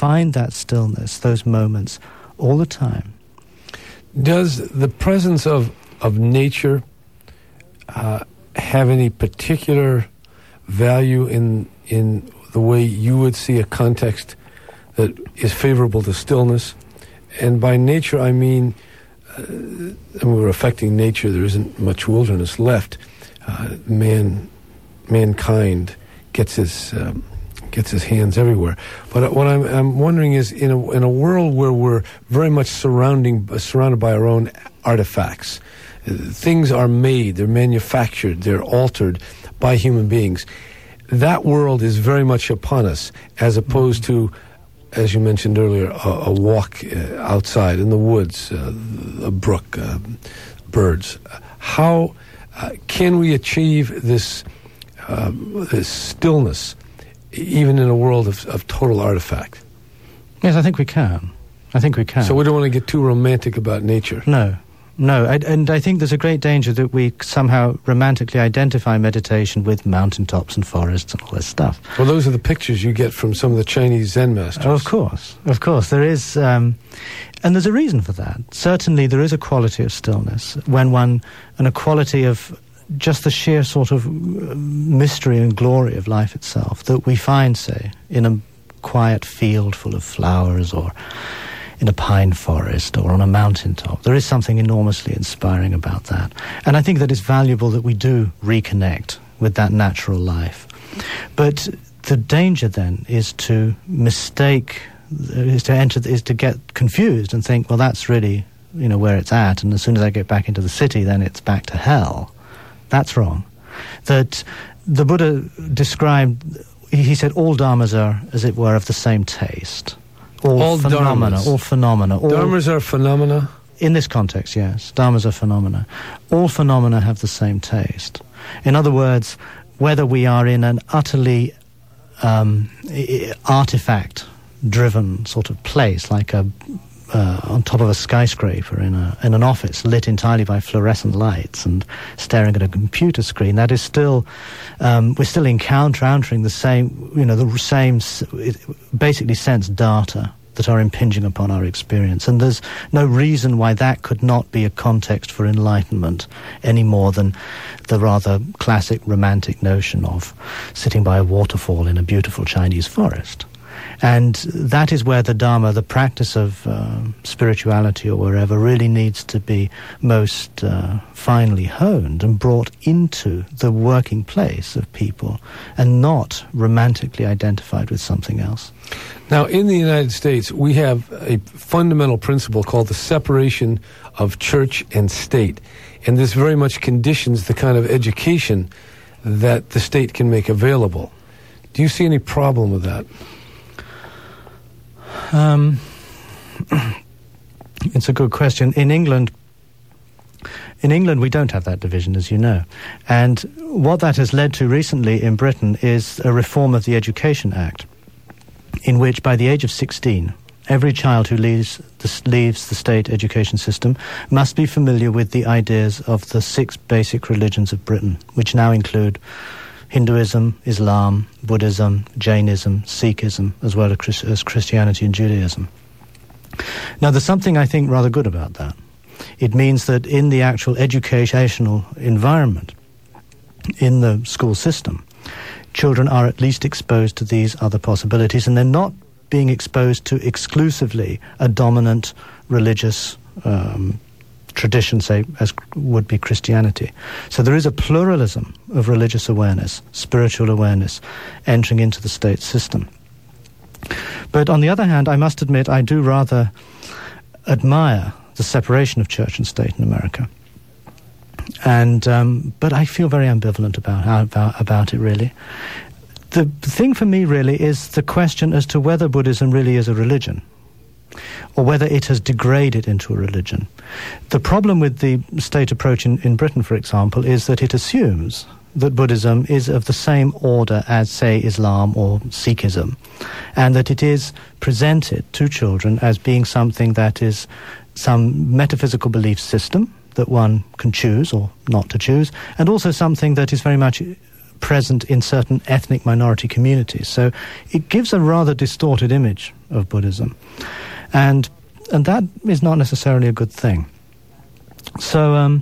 find that stillness, those moments, all the time. Does the presence of nature have any particular value in the way you would see a context that is favorable to stillness? And by nature, I mean, we're affecting nature. There isn't much wilderness left. Mankind gets his hands everywhere. But what I'm wondering is, in a world where we're very much surrounded by our own artifacts, things are made, they're manufactured, they're altered by human beings. That world is very much upon us, as opposed to, as you mentioned earlier, a walk outside in the woods, a brook, birds. How can we achieve this stillness, even in a world of total artifact? Yes, I think we can. So we don't want to get too romantic about nature. No. And I think there's a great danger that we somehow romantically identify meditation with mountaintops and forests and all this stuff. Well, those are the pictures you get from some of the Chinese Zen masters. Oh, of course. There is, and there's a reason for that. Certainly there is a quality of stillness, and a quality of just the sheer sort of mystery and glory of life itself that we find, say, in a quiet field full of flowers, or in a pine forest, or on a mountaintop. There is something enormously inspiring about that. And I think that it's valuable that we do reconnect with that natural life. But the danger then is to get confused and think, well, that's really, where it's at, and as soon as I get back into the city, then it's back to hell. That's wrong. That the Buddha described, he said, all dharmas are, as it were, of the same taste. All phenomena. Dharmas are phenomena? In this context, yes. Dharmas are phenomena. All phenomena have the same taste. In other words, whether we are in an utterly artifact-driven sort of place, like on top of a skyscraper in an office lit entirely by fluorescent lights and staring at a computer screen, that is still, we're still encountering the same, the same basically sense data that are impinging upon our experience. And there's no reason why that could not be a context for enlightenment any more than the rather classic romantic notion of sitting by a waterfall in a beautiful Chinese forest. And that is where the Dharma, the practice of spirituality or wherever, really needs to be most finely honed and brought into the working place of people, and not romantically identified with something else. Now, in the United States, we have a fundamental principle called the separation of church and state. And this very much conditions the kind of education that the state can make available. Do you see any problem with that? It's a good question. In England, we don't have that division, as you know. And what that has led to recently in Britain is a reform of the Education Act, in which by the age of 16, every child who leaves the state education system must be familiar with the ideas of the 6 basic religions of Britain, which now include Hinduism, Islam, Buddhism, Jainism, Sikhism, as well as Christianity and Judaism. Now, there's something, I think, rather good about that. It means that in the actual educational environment, in the school system, children are at least exposed to these other possibilities, and they're not being exposed to exclusively a dominant religious tradition, say, as would be Christianity. So there is a pluralism of religious awareness, spiritual awareness, entering into the state system. But on the other hand, I must admit, I do rather admire the separation of church and state in America. And but I feel very ambivalent about it, really. The thing for me, really, is the question as to whether Buddhism really is a religion, or whether it has degraded into a religion. The problem with the state approach in Britain, for example, is that it assumes that Buddhism is of the same order as, say, Islam or Sikhism, and that it is presented to children as being something that is some metaphysical belief system that one can choose or not to choose, and also something that is very much present in certain ethnic minority communities. So it gives a rather distorted image of Buddhism. And that is not necessarily a good thing. So,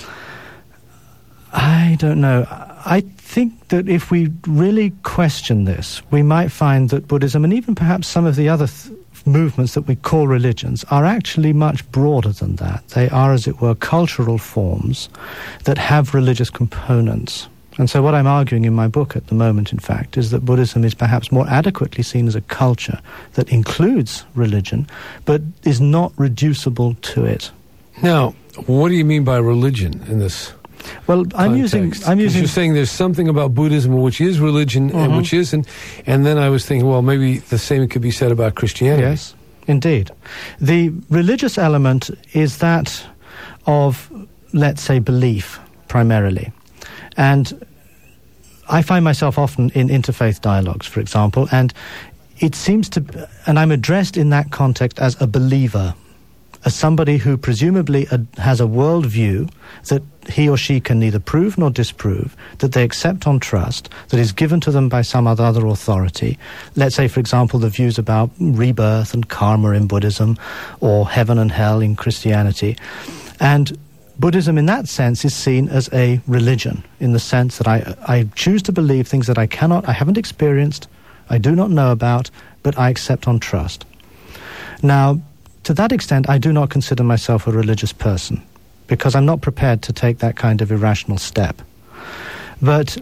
I don't know. I think that if we really question this, we might find that Buddhism, and even perhaps some of the other movements that we call religions, are actually much broader than that. They are, as it were, cultural forms that have religious components. And so what I'm arguing in my book at the moment, in fact, is that Buddhism is perhaps more adequately seen as a culture that includes religion, but is not reducible to it. Now, what do you mean by religion in this Well, I'm context? using. You're saying there's something about Buddhism which is religion and which isn't, and then I was thinking, well, maybe the same could be said about Christianity. Yes, indeed. The religious element is that of, let's say, belief, primarily. And I find myself often in interfaith dialogues, for example, and it seems to, and I'm addressed in that context as a believer, as somebody who presumably has a worldview that he or she can neither prove nor disprove, that they accept on trust, that is given to them by some other authority. Let's say, for example, the views about rebirth and karma in Buddhism, or heaven and hell in Christianity. And Buddhism in that sense is seen as a religion, in the sense that I choose to believe things that I haven't experienced, I do not know about, but I accept on trust. Now, to that extent, I do not consider myself a religious person, because I'm not prepared to take that kind of irrational step. But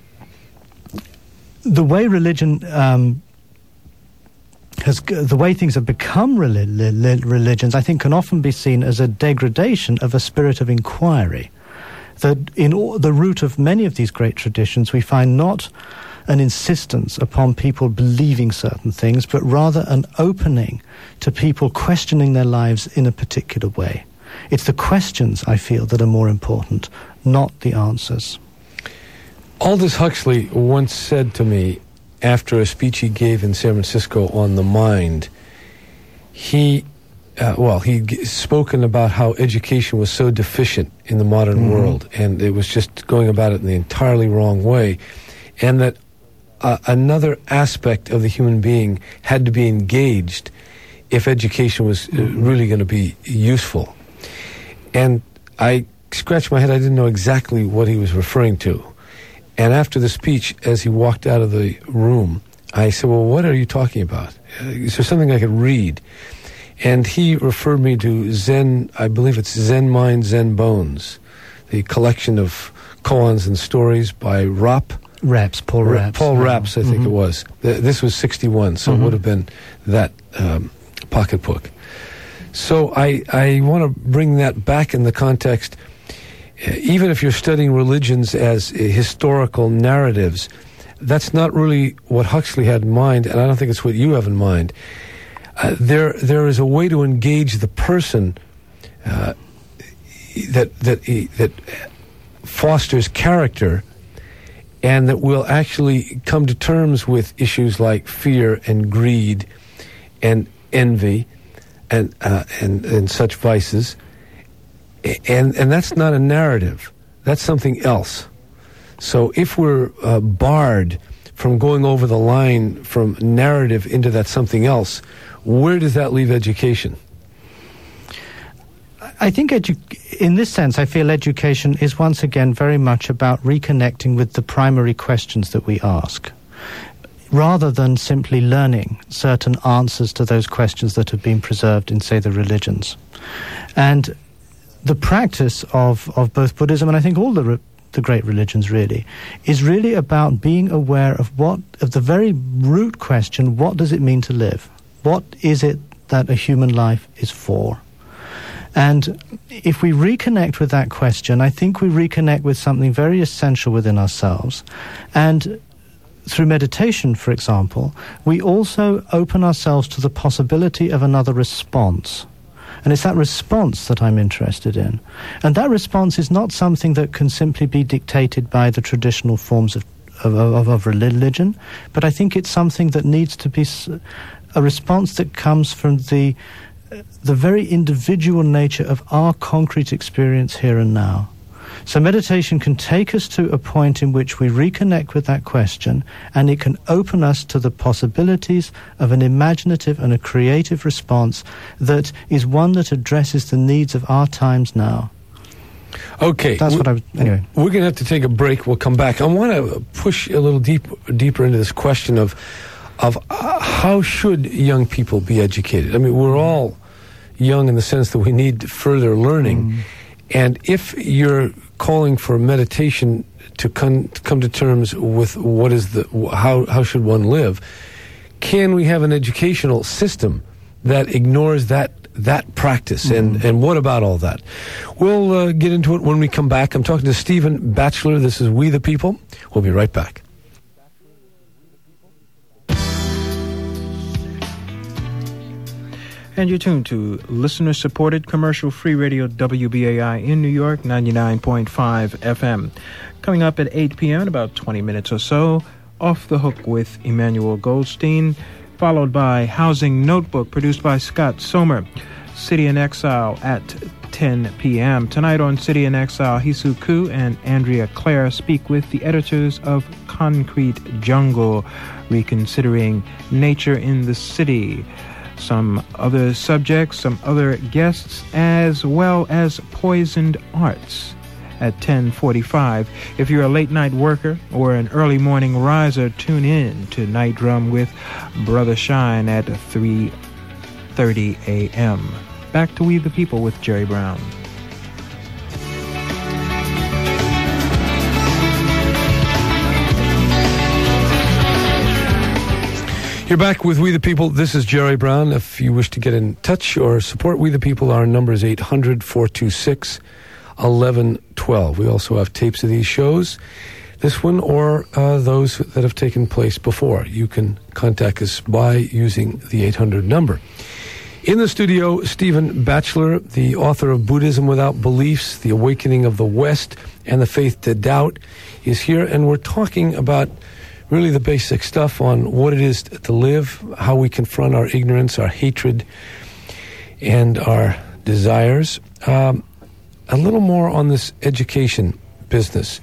the way religion the way things have become religions, I think, can often be seen as a degradation of a spirit of inquiry. That in the root of many of these great traditions, we find not an insistence upon people believing certain things, but rather an opening to people questioning their lives in a particular way. It's the questions, I feel, that are more important, not the answers. Aldous Huxley once said to me, after a speech he gave in San Francisco on the mind, he'd spoken about how education was so deficient in the modern world, and it was just going about it in the entirely wrong way, and that another aspect of the human being had to be engaged if education was really going to be useful. And I scratched my head. I didn't know exactly what he was referring to. And after the speech, as he walked out of the room, I said, well, what are you talking about? Is there something I could read? And he referred me to Zen, I believe it's Zen Mind, Zen Bones, the collection of koans and stories by Paul Rapps. Paul Rapps, I think it was. This was 1961, so it would have been that pocketbook. So I want to bring that back in the context. Even if you're studying religions as historical narratives, that's not really what Huxley had in mind, and I don't think it's what you have in mind. There is a way to engage the person that fosters character, and that will actually come to terms with issues like fear and greed and envy and such vices. And that's not a narrative. That's something else. So if we're barred from going over the line from narrative into that something else, where does that leave education? I think in this sense, I feel education is once again very much about reconnecting with the primary questions that we ask, rather than simply learning certain answers to those questions that have been preserved in, say, the religions. And the practice of both Buddhism and I think all the great religions really is really about being aware of the very root question: what does it mean to live? What is it that a human life is for? And if we reconnect with that question, I think we reconnect with something very essential within ourselves. And through meditation, for example, we also open ourselves to the possibility of another response. And it's that response that I'm interested in. And that response is not something that can simply be dictated by the traditional forms of religion, but I think it's something that needs to be a response that comes from the very individual nature of our concrete experience here and now. So meditation can take us to a point in which we reconnect with that question, and it can open us to the possibilities of an imaginative and a creative response that is one that addresses the needs of our times now. Okay. That's what I was... Anyway. We're going to have to take a break. We'll come back. I want to push a little deeper into this question of how should young people be educated? I mean, we're all young in the sense that we need further learning. And if you're calling for meditation to come to terms with what is how should one live, can we have an educational system that ignores that practice? And what about all that? We'll get into it when we come back. I'm talking to Stephen Batchelor. This is We the People. We'll be right back. And you're tuned to listener-supported commercial-free radio WBAI in New York, 99.5 FM. Coming up at 8 p.m. in about 20 minutes or so, Off the Hook with Emmanuel Goldstein, followed by Housing Notebook, produced by Scott Somer. City in Exile at 10 p.m. Tonight on City in Exile, Hisu Ku and Andrea Clare speak with the editors of Concrete Jungle, reconsidering nature in the city. Some other subjects, some other guests, as well as Poisoned Arts at 10:45. If you're a late-night worker or an early morning riser, tune in to Night Drum with Brother Shine at 3:30 a.m. Back to We the People with Jerry Brown. You're back with We the People. This is Jerry Brown. If you wish to get in touch or support We the People, our number is 800-426-1112. We also have tapes of these shows, this one or those that have taken place before. You can contact us by using the 800 number. In the studio, Stephen Batchelor, the author of Buddhism Without Beliefs, The Awakening of the West, and The Faith to Doubt, is here, and we're talking about really the basic stuff on what it is to live, how we confront our ignorance, our hatred, and our desires. A little more on this education business.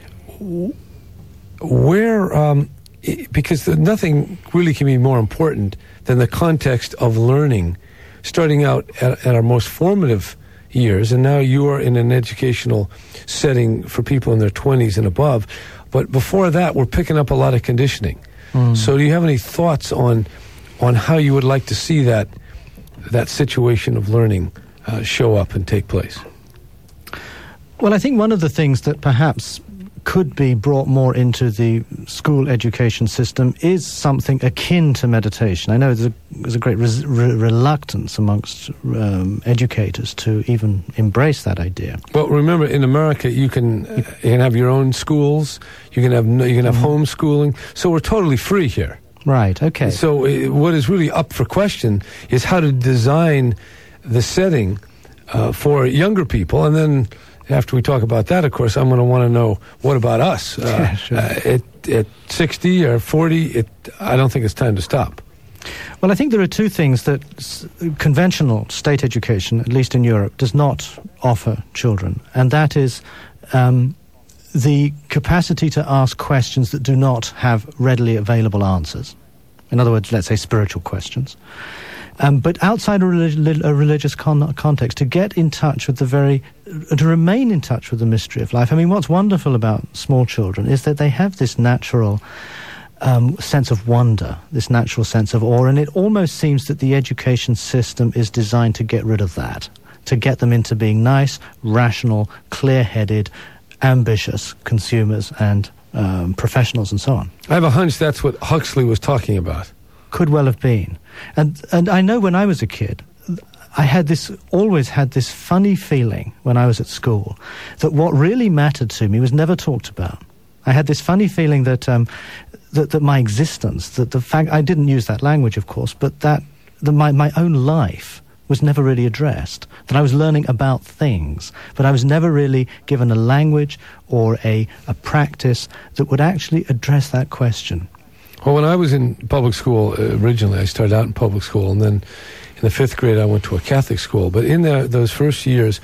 Because nothing really can be more important than the context of learning, starting out at our most formative years, and now you are in an educational setting for people in their 20s and above. But before that, we're picking up a lot of conditioning. So do you have any thoughts on how you would like to see that situation of learning show up and take place? Well, I think one of the things that perhaps could be brought more into the school education system is something akin to meditation. I know there's a great reluctance amongst educators to even embrace that idea. Well, remember, in America, you can have your own schools. You can have homeschooling. So we're totally free here. Right. Okay. So what is really up for question is how to design the setting for younger people, and then after we talk about that, of course, I'm going to want to know, what about us? Yeah, sure. At 60 or 40, I don't think it's time to stop. Well, I think there are two things that conventional state education, at least in Europe, does not offer children, and that is the capacity to ask questions that do not have readily available answers. In other words, let's say spiritual questions. But outside a religious context, to get in touch with to remain in touch with the mystery of life. I mean, what's wonderful about small children is that they have this natural sense of wonder, this natural sense of awe, and it almost seems that the education system is designed to get rid of that, to get them into being nice, rational, clear-headed, ambitious consumers and professionals and so on. I have a hunch that's what Huxley was talking about. Could well have been. And I know when I was a kid, I always had this funny feeling when I was at school that what really mattered to me was never talked about. I had this funny feeling that that my existence, that the fact, I didn't use that language, of course, but that my own life was never really addressed, that I was learning about things, but I was never really given a language or a practice that would actually address that question. Well, when I was in public school originally, I started out in public school, and then in the 5th grade I went to a Catholic school. But in those first years,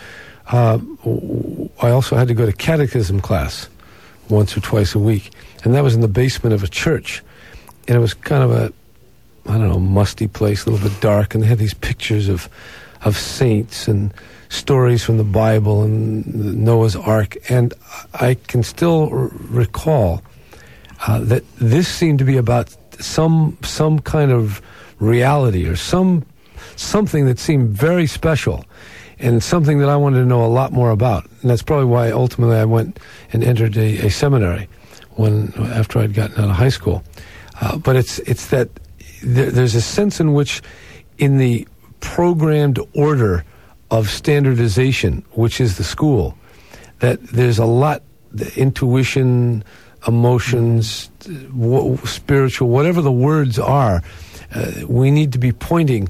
I also had to go to catechism class once or twice a week, and that was in the basement of a church, and it was kind of a, I don't know, musty place, a little bit dark, and they had these pictures of saints and stories from the Bible and Noah's Ark, and I can still recall that this seemed to be about some kind of reality or something that seemed very special, and something that I wanted to know a lot more about. And that's probably why ultimately I went and entered a seminary after I'd gotten out of high school. But it's that there's a sense in which, in the programmed order of standardization, which is the school, that there's a lot, the intuition, emotions, spiritual, whatever the words are, we need to be pointing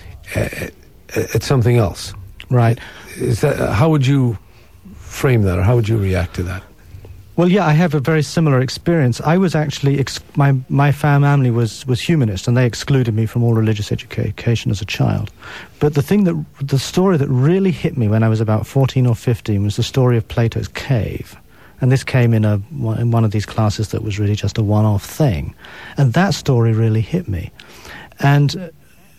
at something else. Right. Is that, how would you frame that, or how would you react to that? Well, yeah, I have a very similar experience. I was actually, my family was humanist, and they excluded me from all religious education as a child. But the story that really hit me when I was about 14 or 15 was the story of Plato's cave. And this came in one of these classes that was really just a one-off thing. And that story really hit me. And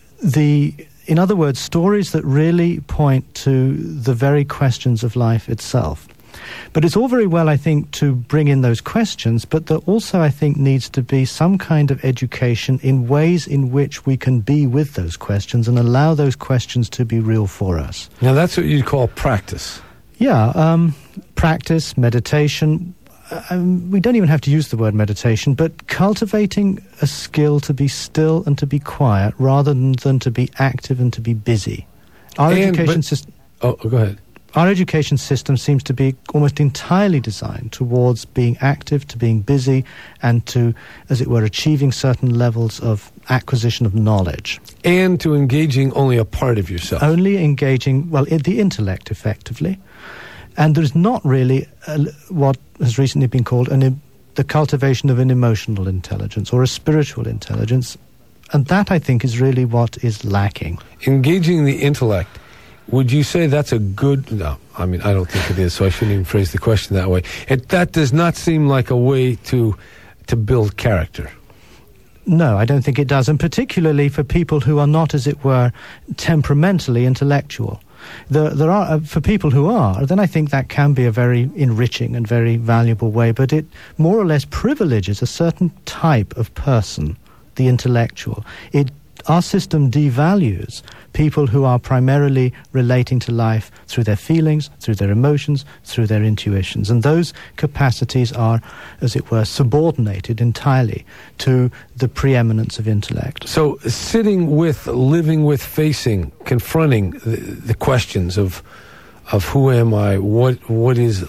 in other words, stories that really point to the very questions of life itself. But it's all very well, I think, to bring in those questions, but there also, I think, needs to be some kind of education in ways in which we can be with those questions and allow those questions to be real for us. Now, that's what you'd call practice. Yeah, practice, meditation. We don't even have to use the word meditation, but cultivating a skill to be still and to be quiet rather than to be active and to be busy. Our education system... Oh, go ahead. Our education system seems to be almost entirely designed towards being active, to being busy, and to, as it were, achieving certain levels of acquisition of knowledge. And to engaging only a part of yourself. Only engaging, well, the intellect, effectively. And there's not really what has recently been called the cultivation of an emotional intelligence or a spiritual intelligence. And that, I think, is really what is lacking. Engaging the intellect. Would you say that's a good... No, I mean, I don't think it is, so I shouldn't even phrase the question that way. That does not seem like a way to build character. No, I don't think it does, and particularly for people who are not, as it were, temperamentally intellectual. There are, for people who are, then I think that can be a very enriching and very valuable way, but it more or less privileges a certain type of person, the intellectual. Our system devalues people who are primarily relating to life through their feelings, through their emotions, through their intuitions. And those capacities are, as it were, subordinated entirely to the preeminence of intellect. So sitting with, living with, facing, confronting the questions of who am I, what is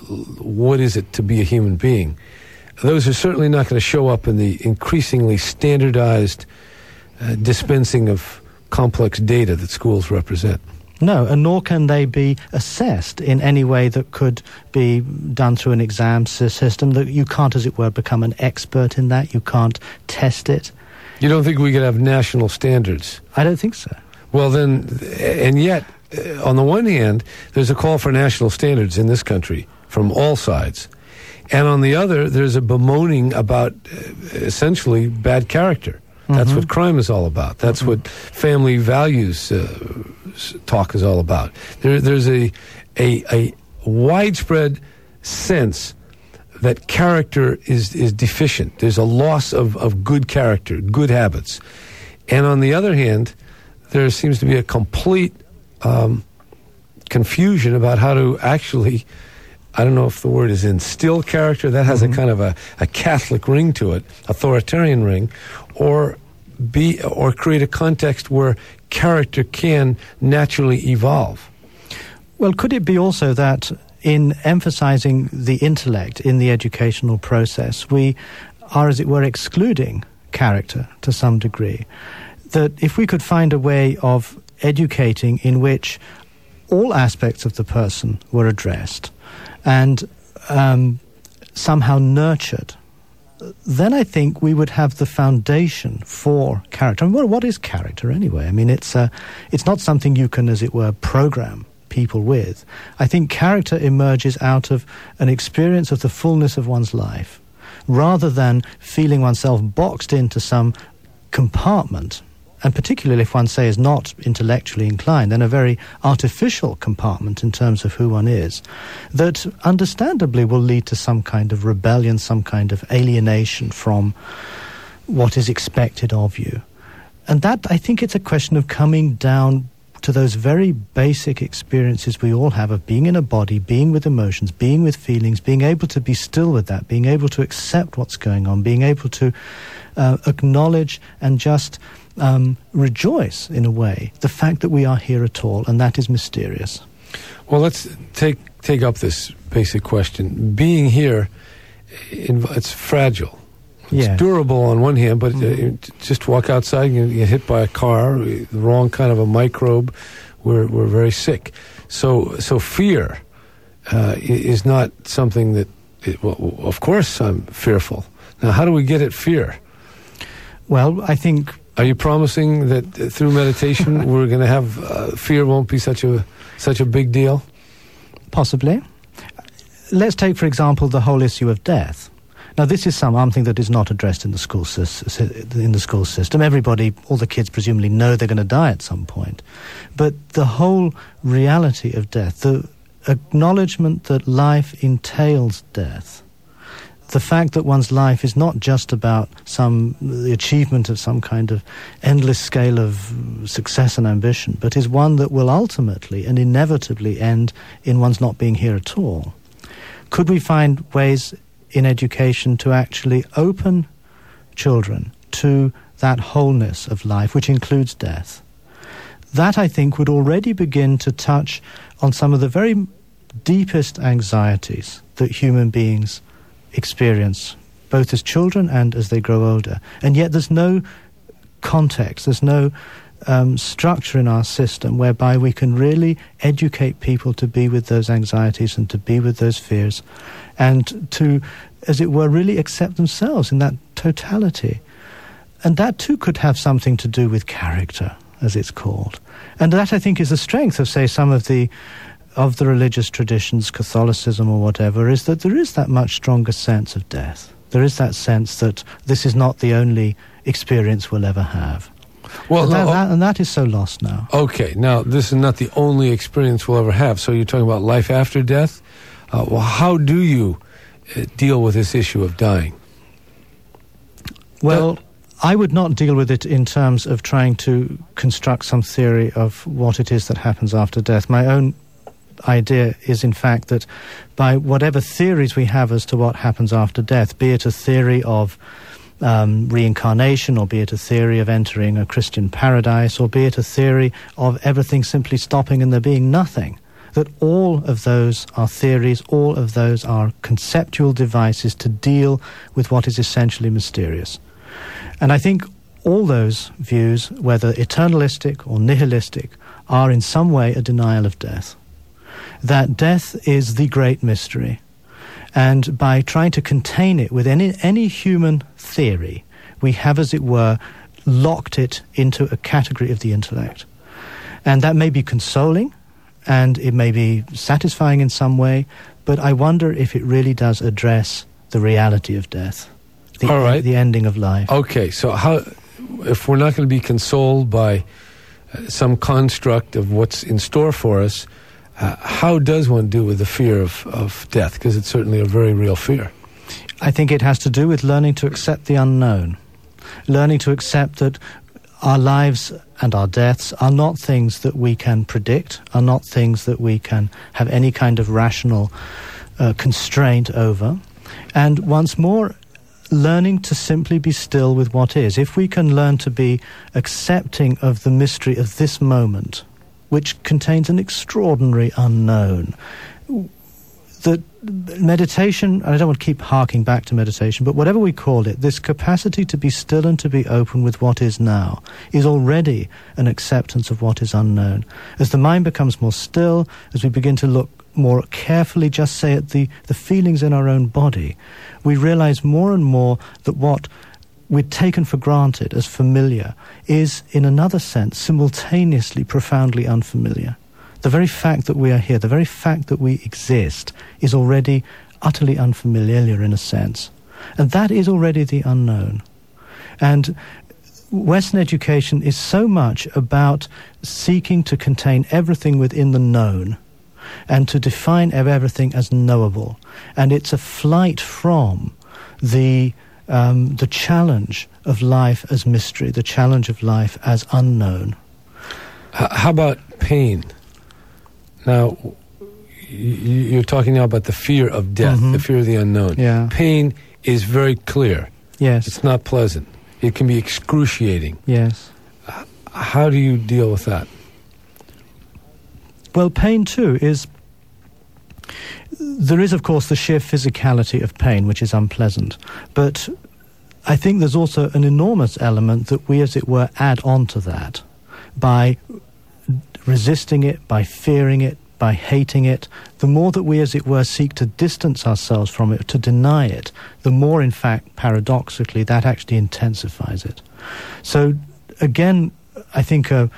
it to be a human being, those are certainly not going to show up in the increasingly standardized dispensing of complex data that schools represent. No, and nor can they be assessed in any way that could be done through an exam system. That you can't, as it were, become an expert in that. You can't test it. You don't think we could have national standards? I don't think so. Well, then, and yet, on the one hand, there's a call for national standards in this country from all sides. And on the other, there's a bemoaning about essentially bad character. That's what crime is all about. That's what family values talk is all about. There's a widespread sense that character is deficient. There's a loss of good character, good habits. And on the other hand, there seems to be a complete confusion about how to actually, I don't know if the word is instill character. That has a kind of a Catholic ring to it, authoritarian ring, or create a context where character can naturally evolve. Well, could it be also that in emphasizing the intellect in the educational process, we are, as it were, excluding character to some degree? That if we could find a way of educating in which all aspects of the person were addressed and somehow nurtured, then I think we would have the foundation for character. And what is character anyway? I mean, it's not something you can, as it were, program. people with. I think character emerges out of an experience of the fullness of one's life, rather than feeling oneself boxed into some compartment, and particularly if one, say, is not intellectually inclined, then a very artificial compartment in terms of who one is, that understandably will lead to some kind of rebellion, some kind of alienation from what is expected of you. And that, I think it's a question of coming down to those very basic experiences we all have of being in a body, being with emotions, being with feelings, being able to be still with that, being able to accept what's going on, being able to acknowledge and just rejoice, in a way, the fact that we are here at all, and that is mysterious. Well, let's take up this basic question. Being here, it's fragile. It's durable on one hand, but just walk outside and you get hit by a car, the wrong kind of a microbe, we're very sick. So fear is not something that, well, of course I'm fearful. Now, how do we get at fear? Well, I think... Are you promising that through meditation we're going to have fear won't be such a big deal? Possibly. Let's take, for example, the whole issue of death. Now, this is something that is not addressed in the school system. Everybody, all the kids presumably know they're going to die at some point. But the whole reality of death, the acknowledgement that life entails death, the fact that one's life is not just about the achievement of some kind of endless scale of success and ambition, but is one that will ultimately and inevitably end in one's not being here at all. Could we find ways in education to actually open children to that wholeness of life, which includes death? That, I think, would already begin to touch on some of the very deepest anxieties that human beings experience, both as children and as they grow older. And yet there's no context, there's no structure in our system whereby we can really educate people to be with those anxieties and to be with those fears and to, as it were, really accept themselves in that totality. And that too could have something to do with character, as it's called. And that, I think, is the strength of, say, some of the religious traditions, Catholicism or whatever, is that there is that much stronger sense of death. There is that sense that this is not the only experience we'll ever have. Well, and that is so lost now. Okay, now this is not the only experience we'll ever have. So you're talking about life after death? Well, how do you deal with this issue of dying? Well, I would not deal with it in terms of trying to construct some theory of what it is that happens after death. My own idea is, in fact, that by whatever theories we have as to what happens after death, be it a theory of reincarnation, or be it a theory of entering a Christian paradise, or be it a theory of everything simply stopping and there being nothing, that all of those are theories, all of those are conceptual devices to deal with what is essentially mysterious. And I think all those views, whether eternalistic or nihilistic, are in some way a denial of death. That death is the great mystery. And by trying to contain it with any human theory, we have, as it were, locked it into a category of the intellect. And that may be consoling, and it may be satisfying in some way, but I wonder if it really does address the reality of death, the ending of life. Okay, so if we're not going to be consoled by some construct of what's in store for us, how does one deal with the fear of death? Because it's certainly a very real fear. I think it has to do with learning to accept the unknown, learning to accept that our lives and our deaths are not things that we can predict, are not things that we can have any kind of rational constraint over. And once more, learning to simply be still with what is. If we can learn to be accepting of the mystery of this moment, which contains an extraordinary unknown, that meditation, and I don't want to keep harking back to meditation, but whatever we call it, this capacity to be still and to be open with what is now is already an acceptance of what is unknown. As the mind becomes more still, as we begin to look more carefully, just say, at the feelings in our own body, we realize more and more that what we'd taken for granted as familiar is, in another sense, simultaneously profoundly unfamiliar. The very fact that we are here, the very fact that we exist, is already utterly unfamiliar in a sense. And that is already the unknown. And Western education is so much about seeking to contain everything within the known and to define everything as knowable. And it's a flight from the challenge of life as mystery, the challenge of life as unknown. How about pain? Now, you're talking now about the fear of death, the fear of the unknown. Yeah. Pain is very clear. Yes. It's not pleasant. It can be excruciating. Yes. How do you deal with that? Well, pain too is... There is, of course, the sheer physicality of pain, which is unpleasant. But I think there's also an enormous element that we, as it were, add on to that by resisting it, by fearing it, by hating it. The more that we, as it were, seek to distance ourselves from it, to deny it, the more, in fact, paradoxically, that actually intensifies it. So, again, I think an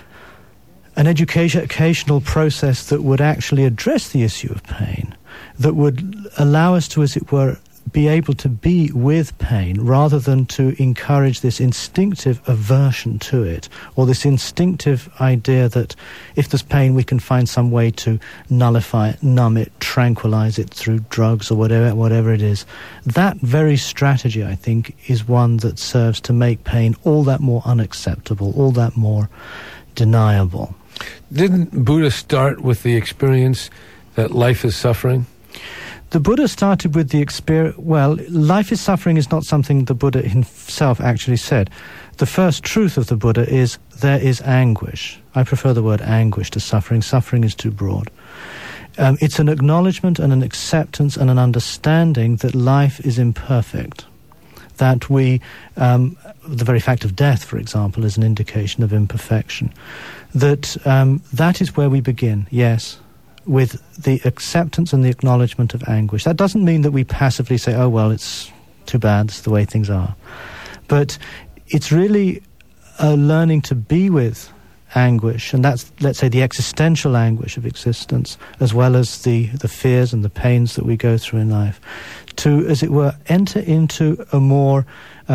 educational process that would actually address the issue of pain, that would allow us to, as it were, be able to be with pain rather than to encourage this instinctive aversion to it, or this instinctive idea that if there's pain we can find some way to nullify it, numb it, tranquilize it through drugs or whatever it is. That very strategy, I think, is one that serves to make pain all that more unacceptable, all that more deniable. Didn't Buddha start with the experience that life is suffering? The Buddha started with the experience... Well, life is suffering is not something the Buddha himself actually said. The first truth of the Buddha is there is anguish. I prefer the word anguish to suffering. Suffering is too broad. It's an acknowledgement and an acceptance and an understanding that life is imperfect. That we... the very fact of death, for example, is an indication of imperfection. That is where we begin, yes, with the acceptance and the acknowledgement of anguish. That doesn't mean that we passively say, oh, well, it's too bad, it's the way things are. But it's really learning to be with anguish, and that's, let's say, the existential anguish of existence, as well as the fears and the pains that we go through in life, to, as it were, enter into a more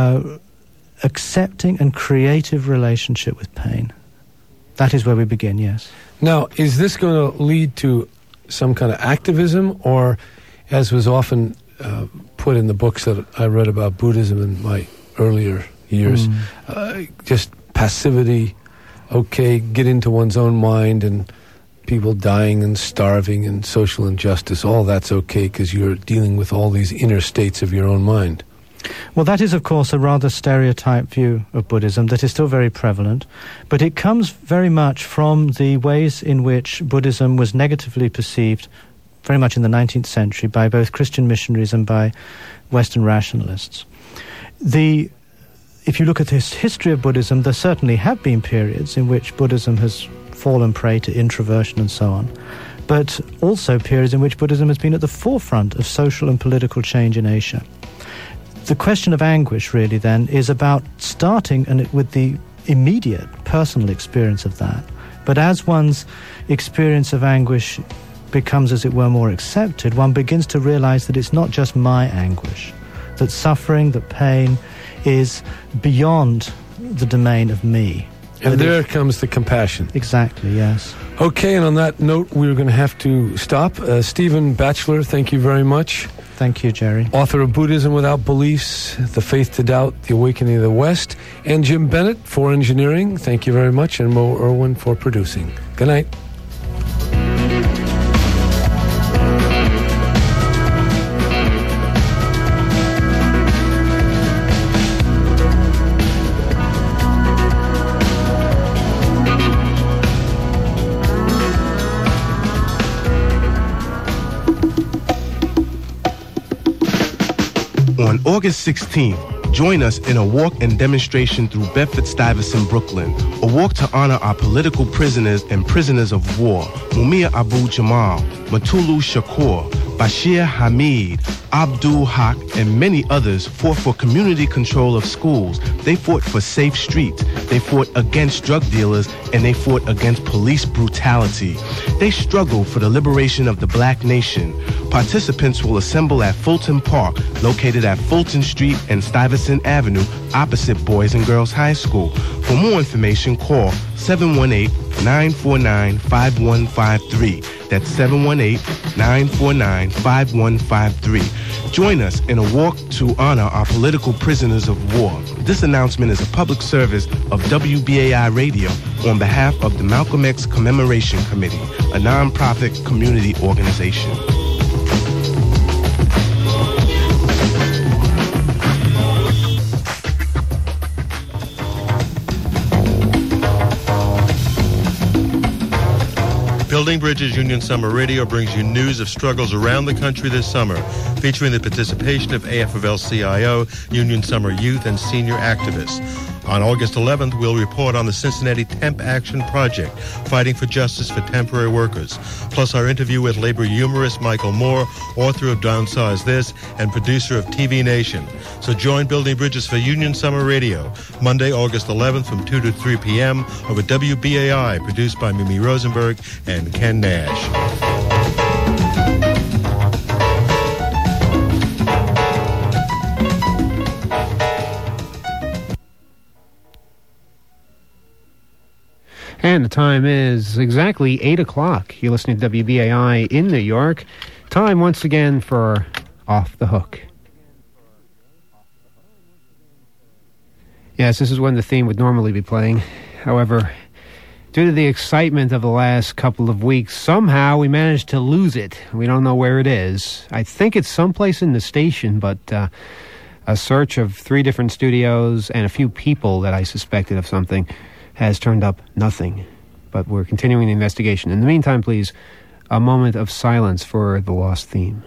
accepting and creative relationship with pain. That is where we begin, yes. Now, is this going to lead to some kind of activism, or, as was often put in the books that I read about Buddhism in my earlier years, just passivity, okay, get into one's own mind, and people dying and starving and social injustice, all that's okay because you're dealing with all these inner states of your own mind? Well, that is, of course, a rather stereotyped view of Buddhism that is still very prevalent, but it comes very much from the ways in which Buddhism was negatively perceived very much in the 19th century by both Christian missionaries and by Western rationalists. If you look at the history of Buddhism, there certainly have been periods in which Buddhism has fallen prey to introversion and so on, but also periods in which Buddhism has been at the forefront of social and political change in Asia. The question of anguish, really, then, is about starting with the immediate personal experience of that. But as one's experience of anguish becomes, as it were, more accepted, one begins to realize that it's not just my anguish, that suffering, that pain is beyond the domain of me. And there comes the compassion. Exactly, yes. Okay, and on that note, we're going to have to stop. Stephen Batchelor, thank you very much. Thank you, Jerry. Author of Buddhism Without Beliefs, The Faith to Doubt, The Awakening of the West. And Jim Bennett for engineering. Thank you very much. And Mo Irwin for producing. Good night. On August 16th, join us in a walk and demonstration through Bedford-Stuyvesant, Brooklyn. A walk to honor our political prisoners and prisoners of war, Mumia Abu Jamal, Matulu Shakur, Bashir Hamid, Abdul Haq, and many others fought for community control of schools. They fought for safe streets. They fought against drug dealers, and they fought against police brutality. They struggled for the liberation of the black nation. Participants will assemble at Fulton Park, located at Fulton Street and Stuyvesant Avenue, opposite Boys and Girls High School. For more information, call 718-949-5153. That's 718-949-5153. Join us in a walk to honor our political prisoners of war. This announcement is a public service of WBAI Radio on behalf of the Malcolm X Commemoration Committee, a nonprofit community organization. Building Bridges Union Summer Radio brings you news of struggles around the country this summer, featuring the participation of AFL-CIO, Union Summer youth, and senior activists. On August 11th, we'll report on the Cincinnati Temp Action Project, fighting for justice for temporary workers, plus our interview with labor humorist Michael Moore, author of Downsize This and producer of TV Nation. So join Building Bridges for Union Summer Radio, Monday, August 11th from 2 to 3 p.m. over WBAI, produced by Mimi Rosenberg and Ken Nash. And the time is exactly 8 o'clock. You're listening to WBAI in New York. Time once again for Off the Hook. Yes, this is when the theme would normally be playing. However, due to the excitement of the last couple of weeks, somehow we managed to lose it. We don't know where it is. I think it's someplace in the station, but a search of 3 different studios and a few people that I suspected of something has turned up nothing. But we're continuing the investigation. In the meantime, please, a moment of silence for the lost theme.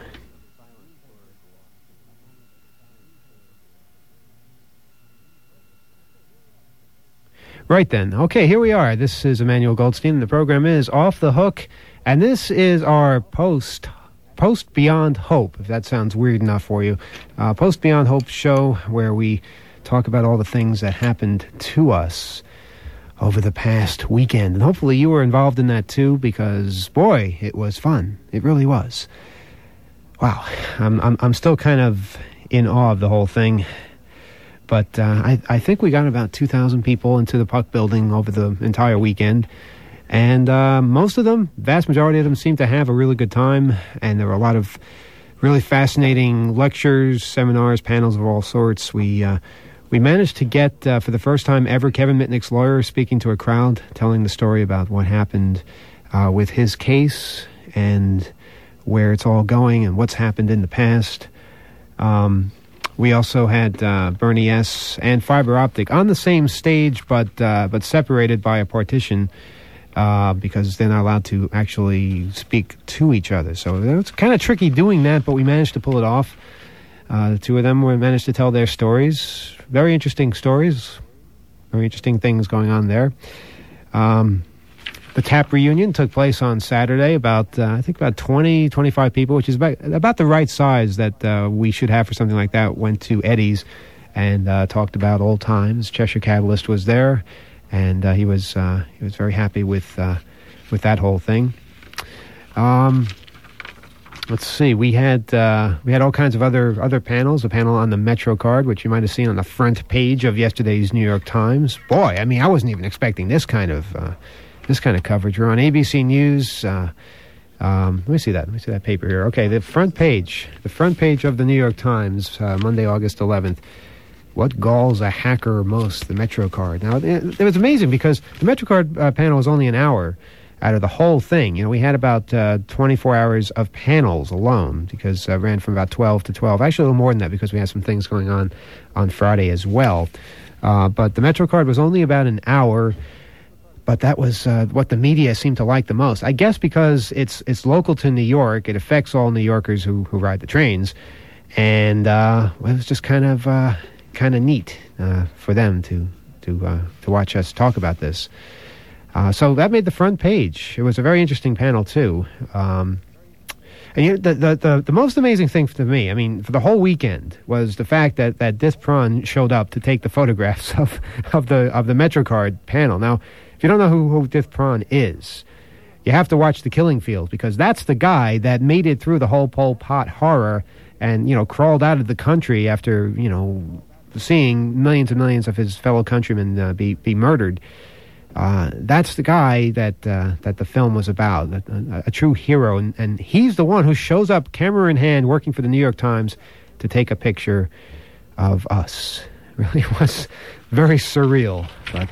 Right then. Okay, here we are. This is Emmanuel Goldstein. The program is Off the Hook, and this is our Post Beyond Hope, if that sounds weird enough for you. Post Beyond Hope show where we talk about all the things that happened to us over the past weekend. And hopefully you were involved in that too, because, boy, it was fun. It really was. Wow. I'm still kind of in awe of the whole thing. But I think we got about 2,000 people into the Puck building over the entire weekend. And most of them, vast majority of them, seemed to have a really good time. And there were a lot of really fascinating lectures, seminars, panels of all sorts. We managed to get, for the first time ever, Kevin Mitnick's lawyer speaking to a crowd, telling the story about what happened with his case and where it's all going and what's happened in the past. We also had Bernie S. and Fiber Optic on the same stage, but separated by a partition because they're not allowed to actually speak to each other. So it's kind of tricky doing that, but we managed to pull it off. The two of them managed to tell their stories. Very interesting stories. Very interesting things going on there. The TAP reunion took place on Saturday. I think about 20, 25 people, which is about the right size that we should have for something like that, went to Eddie's and talked about old times. Cheshire Catalyst was there, and he was very happy with that whole thing. Let's see. We had all kinds of other panels. A panel on the MetroCard, which you might have seen on the front page of yesterday's New York Times. Boy, I mean, I wasn't even expecting this kind of coverage. We're on ABC News. Let me see that paper here. Okay, the front page of the New York Times, Monday, August 11th. What galls a hacker most? The MetroCard. Now, it was amazing because the MetroCard panel was only an hour out of the whole thing. You know, we had about 24 hours of panels alone because it ran from about 12 to 12. Actually, a little more than that because we had some things going on Friday as well. But the MetroCard was only about an hour, but that was what the media seemed to like the most. I guess because it's local to New York, it affects all New Yorkers who ride the trains, and it was just kind of neat for them to watch us talk about this. So that made the front page. It was a very interesting panel, too. And the most amazing thing to me, I mean, for the whole weekend, was the fact that Dith Pran showed up to take the photographs of the MetroCard panel. Now, if you don't know who Dith Pran is, you have to watch The Killing Fields, because that's the guy that made it through the whole Pol Pot horror and, crawled out of the country after, seeing millions and millions of his fellow countrymen be murdered. That's the guy that the film was about, a true hero. And he's the one who shows up, camera in hand, working for the New York Times to take a picture of us. It really was very surreal. But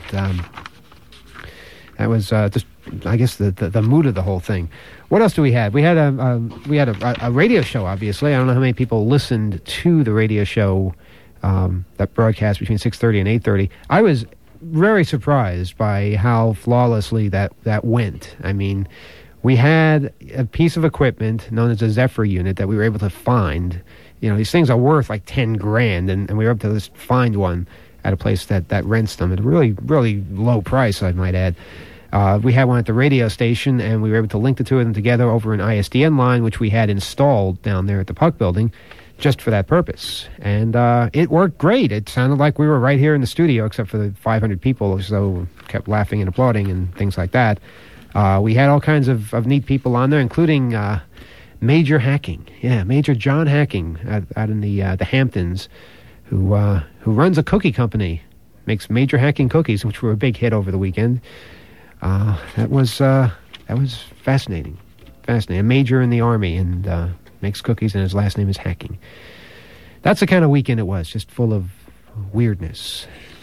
that was just, I guess, the mood of the whole thing. What else do we have? We had a radio show, obviously. I don't know how many people listened to the radio show that broadcast between 6:30 and 8:30. I was very surprised by how flawlessly that went. I mean, we had a piece of equipment known as a Zephyr unit that we were able to find. These things are worth like $10,000, and we were able to just find one at a place that rents them at a really, really low price, I might add. We had one at the radio station, and we were able to link the two of them together over an ISDN line, which we had installed down there at the Puck Building, just for that purpose. And it worked great. It sounded like we were right here in the studio, except for the 500 people or so who kept laughing and applauding and things like that. We had all kinds of neat people on there, including Major Hacking. Yeah, Major John Hacking out in the Hamptons, who runs a cookie company, makes Major Hacking cookies, which were a big hit over the weekend. That was fascinating. A major in the Army, and makes cookies, and his last name is Hacking. That's the kind of weekend it was, just full of weirdness.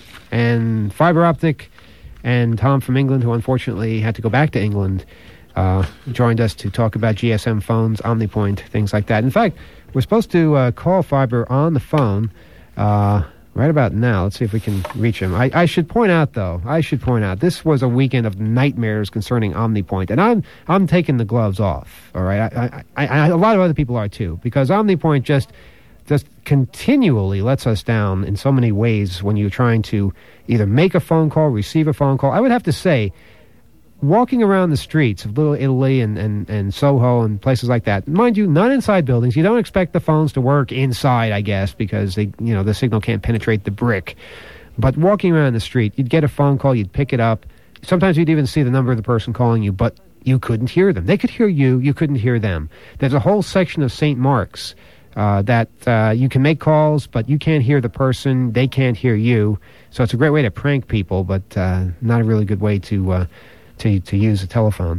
And Fiber Optic and Tom from England, who unfortunately had to go back to England, joined us to talk about GSM phones, OmniPoint, things like that. In fact, we're supposed to call Fiber on the phone right about now. Let's see if we can reach him. I should point out, though, this was a weekend of nightmares concerning OmniPoint, and I'm taking the gloves off, all right? I a lot of other people are, too, because OmniPoint just continually lets us down in so many ways when you're trying to either make a phone call, receive a phone call. I would have to say, walking around the streets of Little Italy and Soho and places like that, mind you, not inside buildings. You don't expect the phones to work inside, I guess, because the signal can't penetrate the brick. But walking around the street, you'd get a phone call, you'd pick it up. Sometimes you'd even see the number of the person calling you, but you couldn't hear them. They could hear you, you couldn't hear them. There's a whole section of St. Mark's that you can make calls, but you can't hear the person, they can't hear you. So it's a great way to prank people, but not a really good way to use a telephone.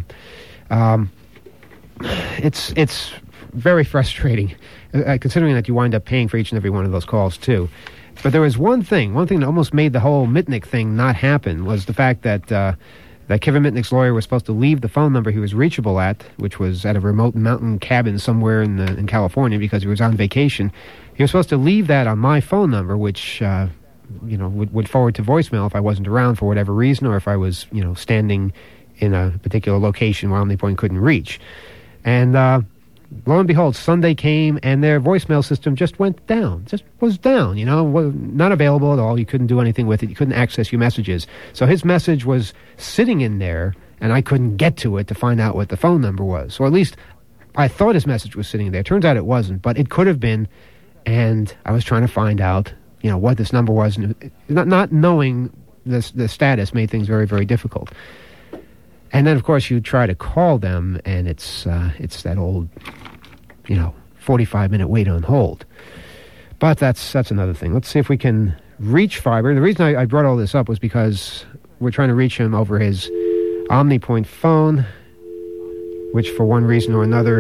It's very frustrating, considering that you wind up paying for each and every one of those calls, too. But there was one thing that almost made the whole Mitnick thing not happen, was the fact that Kevin Mitnick's lawyer was supposed to leave the phone number he was reachable at, which was at a remote mountain cabin somewhere in California because he was on vacation. He was supposed to leave that on my phone number, which would forward to voicemail if I wasn't around for whatever reason, or if I was, standing in a particular location where OmniPoint couldn't reach. And lo and behold, Sunday came, and their voicemail system just went down. Just was down, not available at all. You couldn't do anything with it. You couldn't access your messages. So his message was sitting in there, and I couldn't get to it to find out what the phone number was. Or at least I thought his message was sitting there. Turns out it wasn't, but it could have been. And I was trying to find out what this number was. Not knowing the status made things very, very difficult. And then, of course, you try to call them, and it's that old, 45-minute wait on hold. But that's another thing. Let's see if we can reach Fiber. The reason I brought all this up was because we're trying to reach him over his OmniPoint phone, which for one reason or another...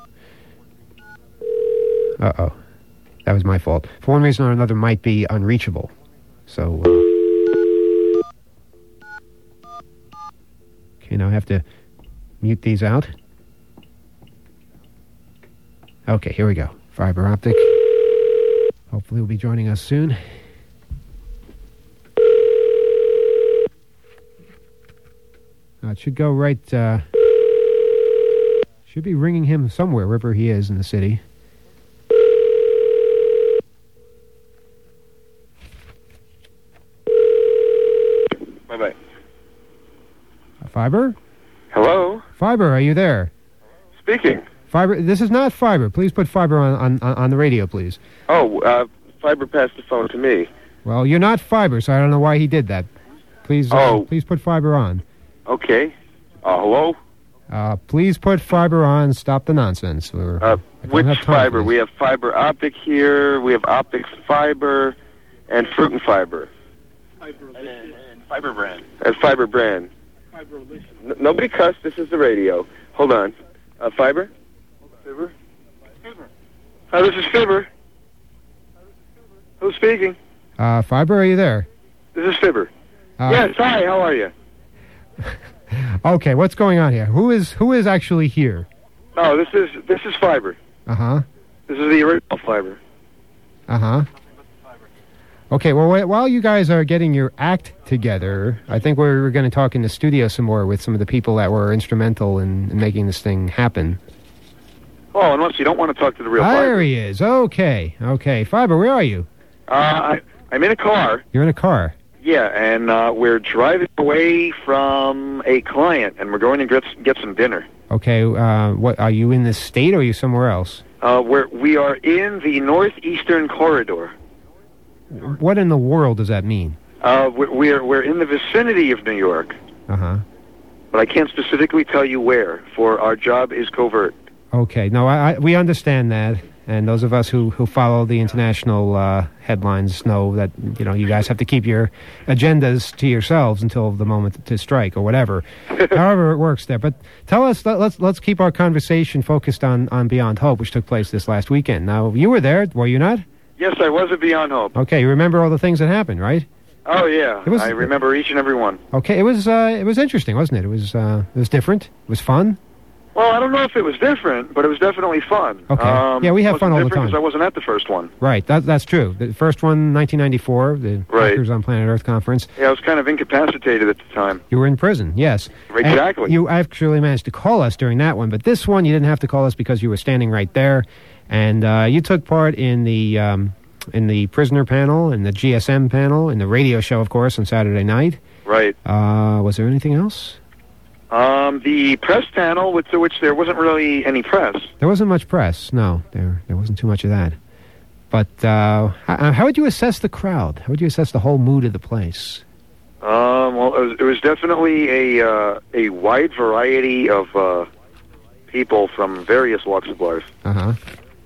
Uh-oh. That was my fault. For one reason or another, might be unreachable. So, okay, now I have to mute these out. Okay, here we go. Fiber Optic. Hopefully will be joining us soon. It should go right, should be ringing him somewhere, wherever he is in the city. Bye-bye. Fiber? Hello? Fiber, are you there? Speaking. Fiber. This is not fiber. Please put fiber on the radio, please. Oh, Fiber passed the phone to me. Well, you're not fiber, so I don't know why he did that. Please, please put fiber on. Okay. Hello? Please put fiber on. Stop the nonsense. Which fiber? We have fiber optic here. We have optic fiber and fruit and fiber. And fiber brand. And fiber brand. Nobody cuss. This is the radio. Hold on. Fiber? Fiber? This is Fiber. Who's speaking? Fiber, are you there? This is Fibber. Yes, hi, how are you? Okay, what's going on here? Who is actually here? Oh, this is Fiber. Uh-huh. This is the original Fiber. Uh-huh. Okay, well, while you guys are getting your act together, I think we're going to talk in the studio some more with some of the people that were instrumental in making this thing happen. Oh, unless you don't want to talk to the real Fiber. There he is. Okay. Fiber, where are you? I'm in a car. You're in a car? Yeah, and we're driving away from a client, and we're going to get some dinner. Okay, what are you in this state, or are you somewhere else? We are in the northeastern corridor. What in the world does that mean? We're in the vicinity of New York. Uh-huh. But I can't specifically tell you where, for our job is covert. Okay, no, we understand that. And those of us who follow the international headlines know that, you guys have to keep your agendas to yourselves until the moment to strike or whatever. However it works there. But tell us, let's keep our conversation focused on Beyond Hope, which took place this last weekend. Now, you were there, were you not? Yes, I was at Beyond Hope. Okay, you remember all the things that happened, right? Oh, yeah. I remember each and every one. Okay, it was interesting, wasn't it? It was different. It was fun. Well, I don't know if it was different, but it was definitely fun. Okay. Yeah, we have fun all the time. Because I wasn't at the first one. Right, that's true. The first one, 1994, the Hackers on Planet Earth conference. Yeah, I was kind of incapacitated at the time. You were in prison, yes. Exactly. And you actually managed to call us during that one, but this one you didn't have to call us because you were standing right there, and you took part in the prisoner panel, in the GSM panel, in the radio show, of course, on Saturday night. Right. Was there anything else? The press panel, to which there wasn't really any press. There wasn't much press, no. There wasn't too much of that. But how would you assess the crowd? How would you assess the whole mood of the place? Well, it was definitely a wide variety of people from various walks of life. Uh-huh.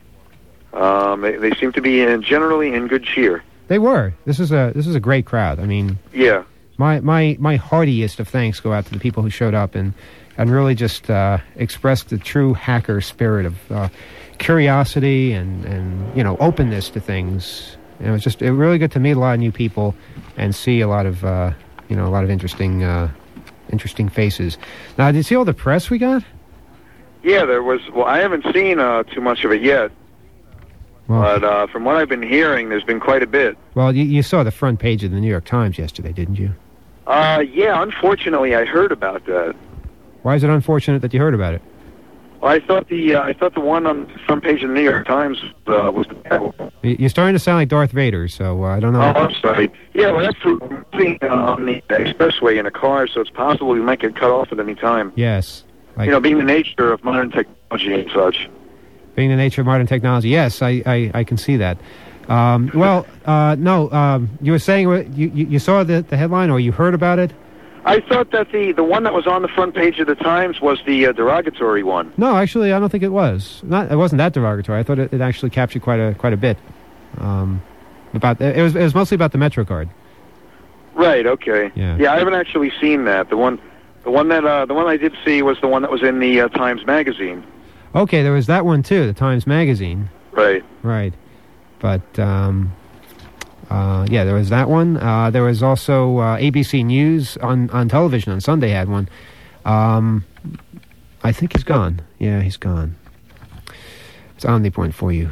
They seem to be generally in good cheer. They were. This is a great crowd. I mean, yeah. My heartiest of thanks go out to the people who showed up and really just expressed the true hacker spirit of curiosity and openness to things. And it was just really good to meet a lot of new people and see a lot of interesting faces. Now, did you see all the press we got? Yeah, there was. Well, I haven't seen too much of it yet. Well, but from what I've been hearing, there's been quite a bit. Well, you saw the front page of the New York Times yesterday, didn't you? Yeah, unfortunately, I heard about that. Why is it unfortunate that you heard about it? Well, I thought the one on the front page of the New York Times was the bad one. You're starting to sound like Darth Vader, so I don't know. Oh, I'm sorry. Yeah, well, that's on the expressway in a car, so it's possible we might get cut off at any time. Yes. Being the nature of modern technology and such. Being the nature of modern technology, yes, I can see that. No, you were saying you saw the headline or you heard about it? I thought that the one that was on the front page of the Times was the derogatory one. No, actually, I don't think it was. It wasn't that derogatory. I thought it actually captured quite a bit. It was mostly about the MetroCard. Right. Okay. Yeah. I haven't actually seen that. The one I did see was the one that was in the Times Magazine. Okay, there was that one too, the Times Magazine. Right. But there was that one. There was also ABC News on television on Sunday had one. I think he's gone. Yeah, he's gone. It's OmniPoint for you.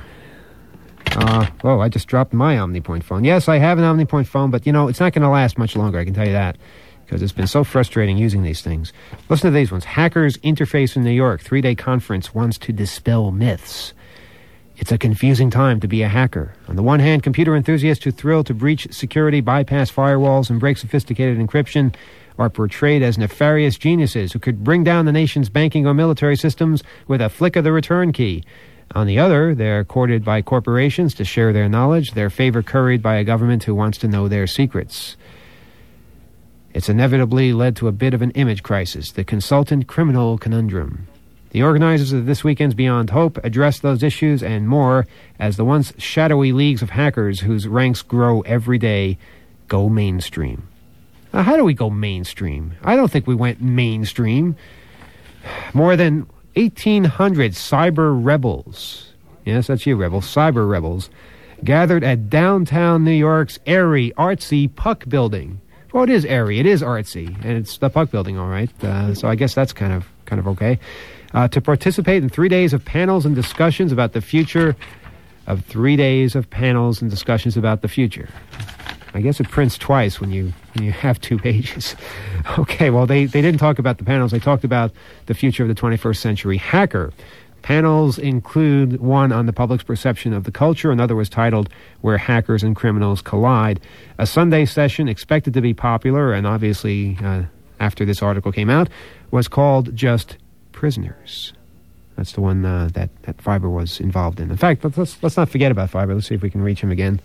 I just dropped my OmniPoint phone. Yes, I have an OmniPoint phone, but it's not going to last much longer, I can tell you that. Because it's been so frustrating using these things. Listen to these ones. Hackers Interface in New York. 3-day conference wants to dispel myths. It's a confusing time to be a hacker. On the one hand, computer enthusiasts who thrill to breach security, bypass firewalls, and break sophisticated encryption. are portrayed as nefarious geniuses who could bring down the nation's banking or military systems with a flick of the return key. On the other, they're courted by corporations to share their knowledge, their favor curried by a government who wants to know their secrets. It's inevitably led to a bit of an image crisis, the consultant criminal conundrum. The organizers of this weekend's Beyond Hope address those issues and more as the once shadowy leagues of hackers whose ranks grow every day go mainstream. Now, how do we go mainstream? I don't think we went mainstream. More than 1,800 cyber rebels, yes, that's you, rebels, cyber rebels, gathered at downtown New York's airy, artsy Puck Building. Well, it is airy, it is artsy, and it's the Puck Building, all right. So I guess that's kind of okay. To participate in 3 days of panels and discussions about the future of 3 days of panels and discussions about the future. I guess it prints twice when you have 2 pages. Okay, well, they didn't talk about the panels. They talked about the future of the 21st century hacker. Panels include one on the public's perception of the culture. Another was titled Where Hackers and Criminals Collide. A Sunday session expected to be popular, and obviously after this article came out, was called just Prisoners. That's the one that Fiber was involved in. In fact, let's not forget about Fiber. Let's see if we can reach him again.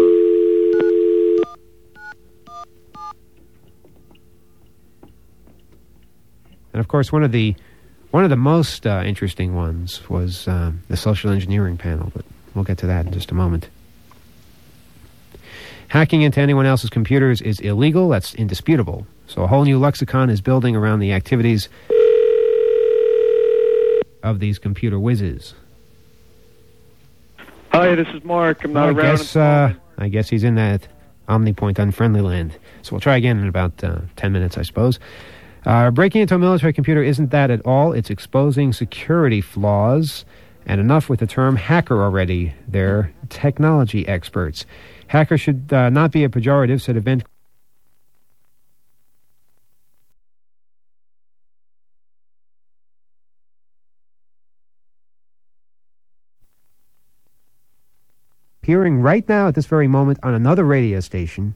And of course, one of the most interesting ones was the social engineering panel, but we'll get to that in just a moment. Hacking into anyone else's computers is illegal. That's indisputable. So a whole new lexicon is building around the activities of these computer whizzes. Hi, this is Mark. I'm not around. I guess he's in that OmniPoint unfriendly land. So we'll try again in about 10 minutes, I suppose. Breaking into a military computer isn't that at all. It's exposing security flaws. And enough with the term hacker already. They're technology experts. Hacker should not be a pejorative, said event. Appearing right now at this very moment on another radio station.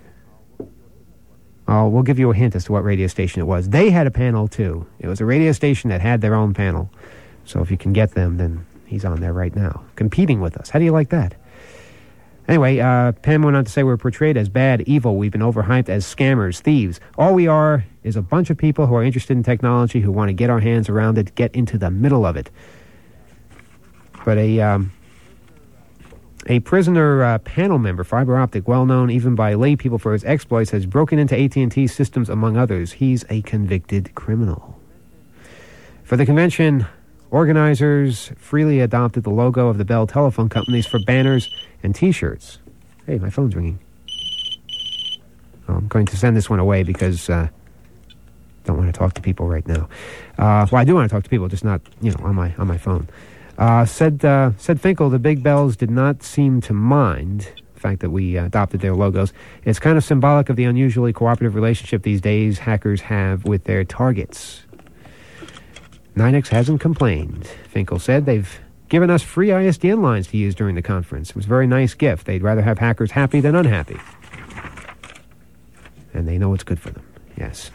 We'll give you a hint as to what radio station it was. They had a panel, too. It was a radio station that had their own panel. So if you can get them, then he's on there right now, competing with us. How do you like that? Anyway, Pam went on to say we're portrayed as bad, evil. We've been overhyped as scammers, thieves. All we are is a bunch of people who are interested in technology, who want to get our hands around it, get into the middle of it. But a prisoner panel member, Fiber Optic, well-known even by lay people for his exploits, has broken into AT&T systems, among others. He's a convicted criminal. For the convention, organizers freely adopted the logo of the Bell Telephone Companies for banners and T-shirts. Hey, my phone's ringing. I'm going to send this one away because I don't want to talk to people right now. Well, I do want to talk to people, just not, on my phone. Said Finkel, the big bells did not seem to mind the fact that we adopted their logos. It's kind of symbolic of the unusually cooperative relationship these days hackers have with their targets. NYNEX hasn't complained, Finkel said. They've given us free ISDN lines to use during the conference. It was a very nice gift. They'd rather have hackers happy than unhappy. And they know it's good for them, yes.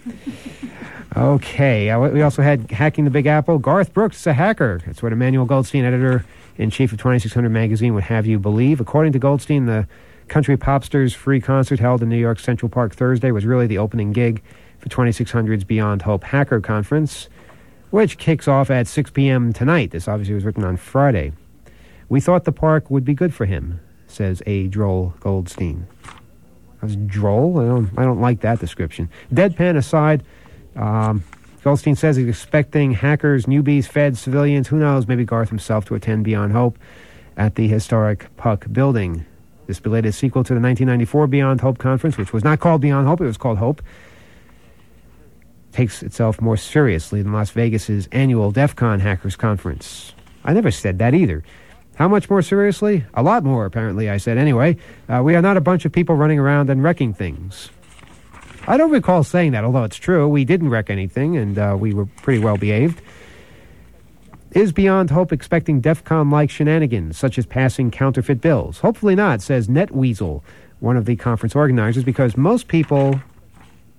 Okay, we also had Hacking the Big Apple. Garth Brooks is a hacker. That's what Emmanuel Goldstein, editor-in-chief of 2600 magazine, would have you believe. According to Goldstein, the country popsters' free concert held in New York's Central Park Thursday was really the opening gig for 2600's Beyond Hope Hacker Conference, which kicks off at 6 p.m. tonight. This obviously was written on Friday. We thought the park would be good for him, says a droll Goldstein. That was droll? I don't like that description. Deadpan aside, Goldstein says he's expecting hackers, newbies, feds, civilians, who knows, maybe Garth himself, to attend Beyond Hope at the historic Puck Building. This belated sequel to the 1994 Beyond Hope conference, which was not called Beyond Hope, it was called Hope, takes itself more seriously than Las Vegas's annual DEF CON Hackers Conference. I never said that either. How much more seriously? A lot more, apparently, I said. Anyway, we are not a bunch of people running around and wrecking things. I don't recall saying that, although it's true. We didn't wreck anything, and we were pretty well behaved. Is Beyond Hope expecting DEF CON-like shenanigans, such as passing counterfeit bills? Hopefully not, says NetWeasel, one of the conference organizers, because most people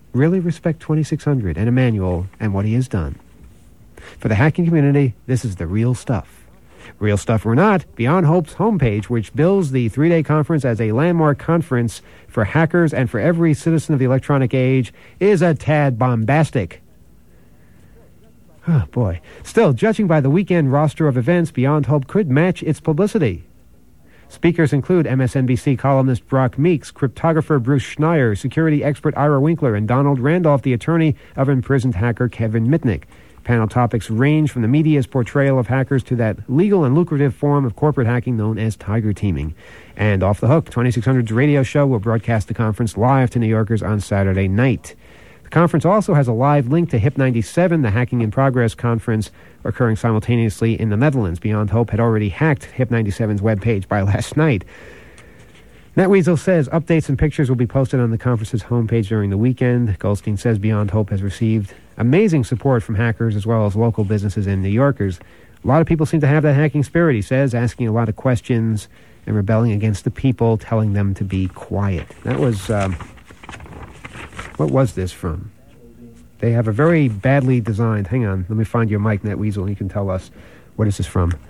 really respect 2600 and Emmanuel and what he has done. For the hacking community, this is the real stuff. Real stuff or not, Beyond Hope's homepage, which bills the 3-day conference as a landmark conference for hackers and for every citizen of the electronic age, is a tad bombastic. Oh, boy. Still, judging by the weekend roster of events, Beyond Hope could match its publicity. Speakers include MSNBC columnist Brock Meeks, cryptographer Bruce Schneier, security expert Ira Winkler, and Donald Randolph, the attorney of imprisoned hacker Kevin Mitnick. Panel topics range from the media's portrayal of hackers to that legal and lucrative form of corporate hacking known as tiger teaming. And Off the Hook, 2600's radio show will broadcast the conference live to New Yorkers on Saturday night. The conference also has a live link to HIP 97, the Hacking in Progress conference, occurring simultaneously in the Netherlands. Beyond Hope had already hacked HIP 97's webpage by last night. NetWeasel says updates and pictures will be posted on the conference's homepage during the weekend. Goldstein says Beyond Hope has received amazing support from hackers as well as local businesses and New Yorkers. A lot of people seem to have that hacking spirit, he says, asking a lot of questions and rebelling against the people, telling them to be quiet. That was, what was this from? They have a very badly designed, hang on, let me find your mic, NetWeasel, and you can tell us, what is this from?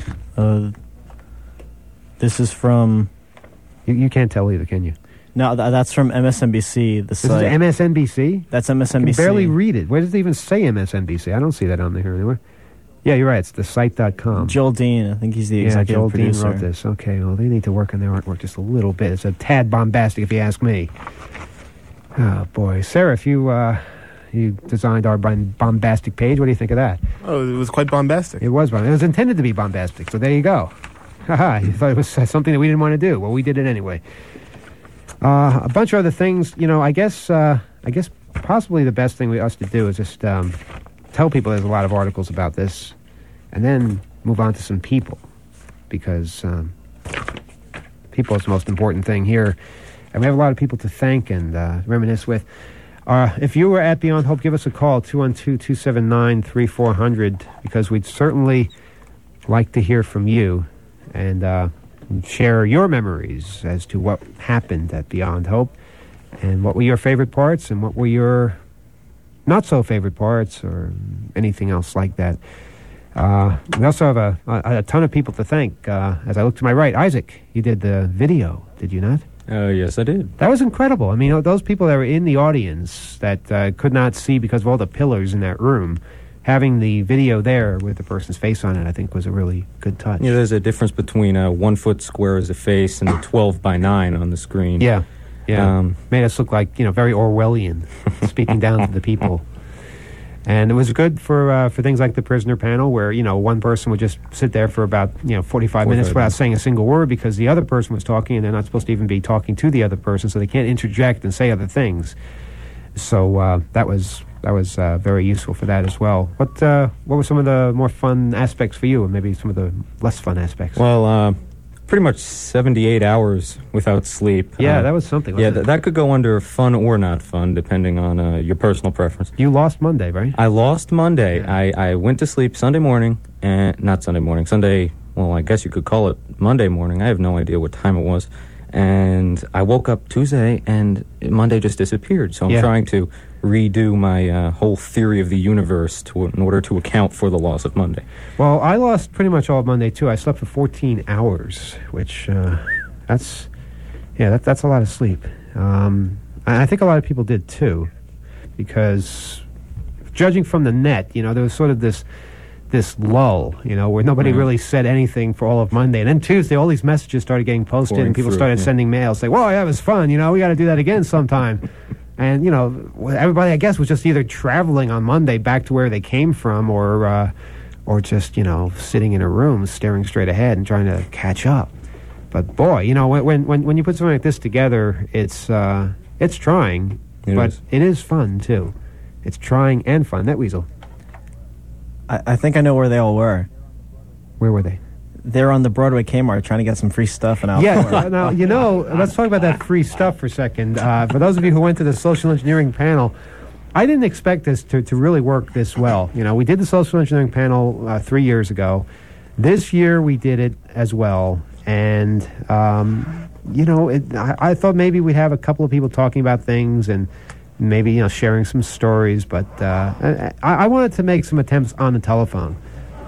This is from... You can't tell either, can you? No, that's from MSNBC. This is MSNBC? That's MSNBC. I can barely read it. Where does it even say MSNBC? I don't see that on there anywhere. Yeah, you're right. It's the site.com. Joel Dean. I think he's the executive producer. Joel Dean wrote this. Okay, well, they need to work on their artwork just a little bit. It's a tad bombastic, if you ask me. Oh, boy. Sarah, if you designed our bombastic page, what do you think of that? Oh, it was quite bombastic. It was bombastic. It was intended to be bombastic, so there you go. Haha, you thought it was something that we didn't want to do. Well, we did it anyway. A bunch of other things, I guess possibly the best thing we us to do is just tell people there's a lot of articles about this and then move on to some people, because people is the most important thing here. And we have a lot of people to thank and reminisce with. If you were at Beyond Hope, give us a call, 212-279-3400, because we'd certainly like to hear from you and share your memories as to what happened at Beyond Hope and what were your favorite parts and what were your not-so-favorite parts or anything else like that. We also have a ton of people to thank. As I look to my right, Isaac, you did the video, did you not? Yes, I did. That was incredible. I mean, those people that were in the audience that could not see because of all the pillars in that room, having the video there with the person's face on it, I think, was a really good touch. Yeah, there's a difference between a 1 foot square as a face and a 12 by 9 on the screen. Yeah. Made us look like, very Orwellian, speaking down to the people. And it was good for things like the prisoner panel where, one person would just sit there for about, 45 minutes without saying a single word because the other person was talking and they're not supposed to even be talking to the other person, so they can't interject and say other things. So that was very useful for that as well. What were some of the more fun aspects for you, and maybe some of the less fun aspects? Well, pretty much 78 hours without sleep. Yeah, that was something. That could go under fun or not fun, depending on your personal preference. You lost Monday, right? I lost Monday. Yeah. I went to sleep Sunday morning, and not Sunday morning, Sunday, well, I guess you could call it Monday morning. I have no idea what time it was. And I woke up Tuesday, and Monday just disappeared. So I'm trying to redo my whole theory of the universe in order to account for the loss of Monday. Well, I lost pretty much all of Monday, too. I slept for 14 hours, which that's a lot of sleep. I think a lot of people did, too, because judging from the net, there was sort of this lull, where nobody really said anything for all of Monday. And then Tuesday, all these messages started getting posted, and people started sending mail, saying, well, yeah, it was fun, we got to do that again sometime. And, everybody, I guess, was just either traveling on Monday back to where they came from or just, sitting in a room, staring straight ahead and trying to catch up. But, boy, when you put something like this together, it's trying, but it is fun, too. It's trying and fun. NetWeasel. I think I know where they all were. Where were they? They're on the Broadway Kmart trying to get some free stuff. And now, let's talk about that free stuff for a second. For those of you who went to the social engineering panel, I didn't expect this to really work this well. We did the social engineering panel 3 years ago. This year we did it as well. And, I thought maybe we'd have a couple of people talking about things and maybe sharing some stories. But I wanted to make some attempts on the telephone.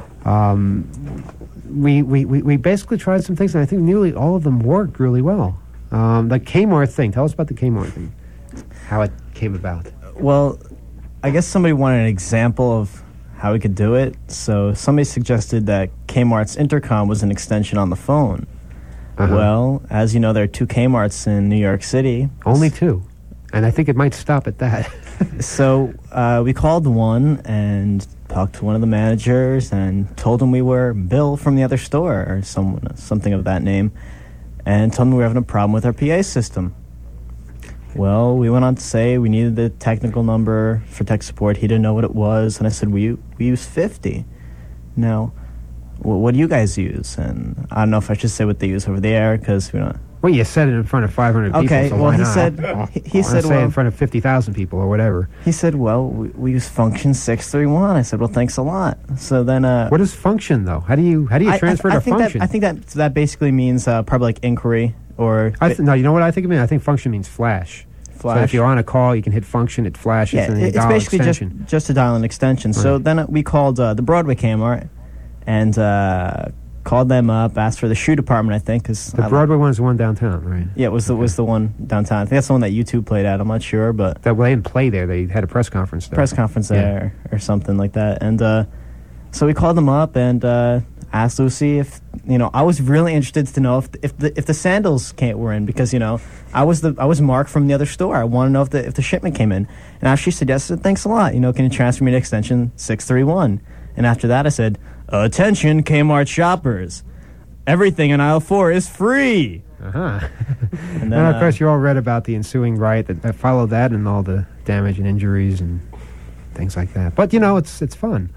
We basically tried some things, and I think nearly all of them worked really well. The Kmart thing. Tell us about the Kmart thing. How it came about. Well, I guess somebody wanted an example of how we could do it. So somebody suggested that Kmart's intercom was an extension on the phone. Well, as you know, there are 2 Kmarts in New York City. Only 2. And I think it might stop at that. So we called one and talked to one of the managers and told him we were Bill from the other store or something of that name, and told him we were having a problem with our PA system. Well, we went on to say we needed the technical number for tech support. He didn't know what it was, and I said, we use 50. Now, what do you guys use? And I don't know if I should say what they use over the air, because we don't... Well, you said it in front of 500 people, okay, so well, why he not? said... He said, say in front of 50,000 people or whatever. He said, well, we use function 631. I said, well, thanks a lot. So then... what is function, though? How do you transfer to function? I think that basically means probably like inquiry or... No, you know what I think it means? I think function means flash. So if you're on a call, you can hit function, it flashes, and then it's basically just to dial an extension. Right. So then we called the Broadway Kmart and called them up, asked for the shoe department, I think. Cause the Broadway one is the one downtown, right? Yeah, it was the one downtown. I think that's the one that U2 played at. I'm not sure, but... They didn't play there. They had a press conference there. There or something like that. And so we called them up and asked Lucy if... I was really interested to know if the sandals were in, because I was Mark from the other store. I want to know if the shipment came in. And after she suggested, thanks a lot. Can you transfer me to extension 631? And after that, I said, attention, Kmart shoppers. Everything in aisle 4 is free. And then, of course, you all read about the ensuing riot that followed that, and all the damage and injuries and things like that. But it's fun.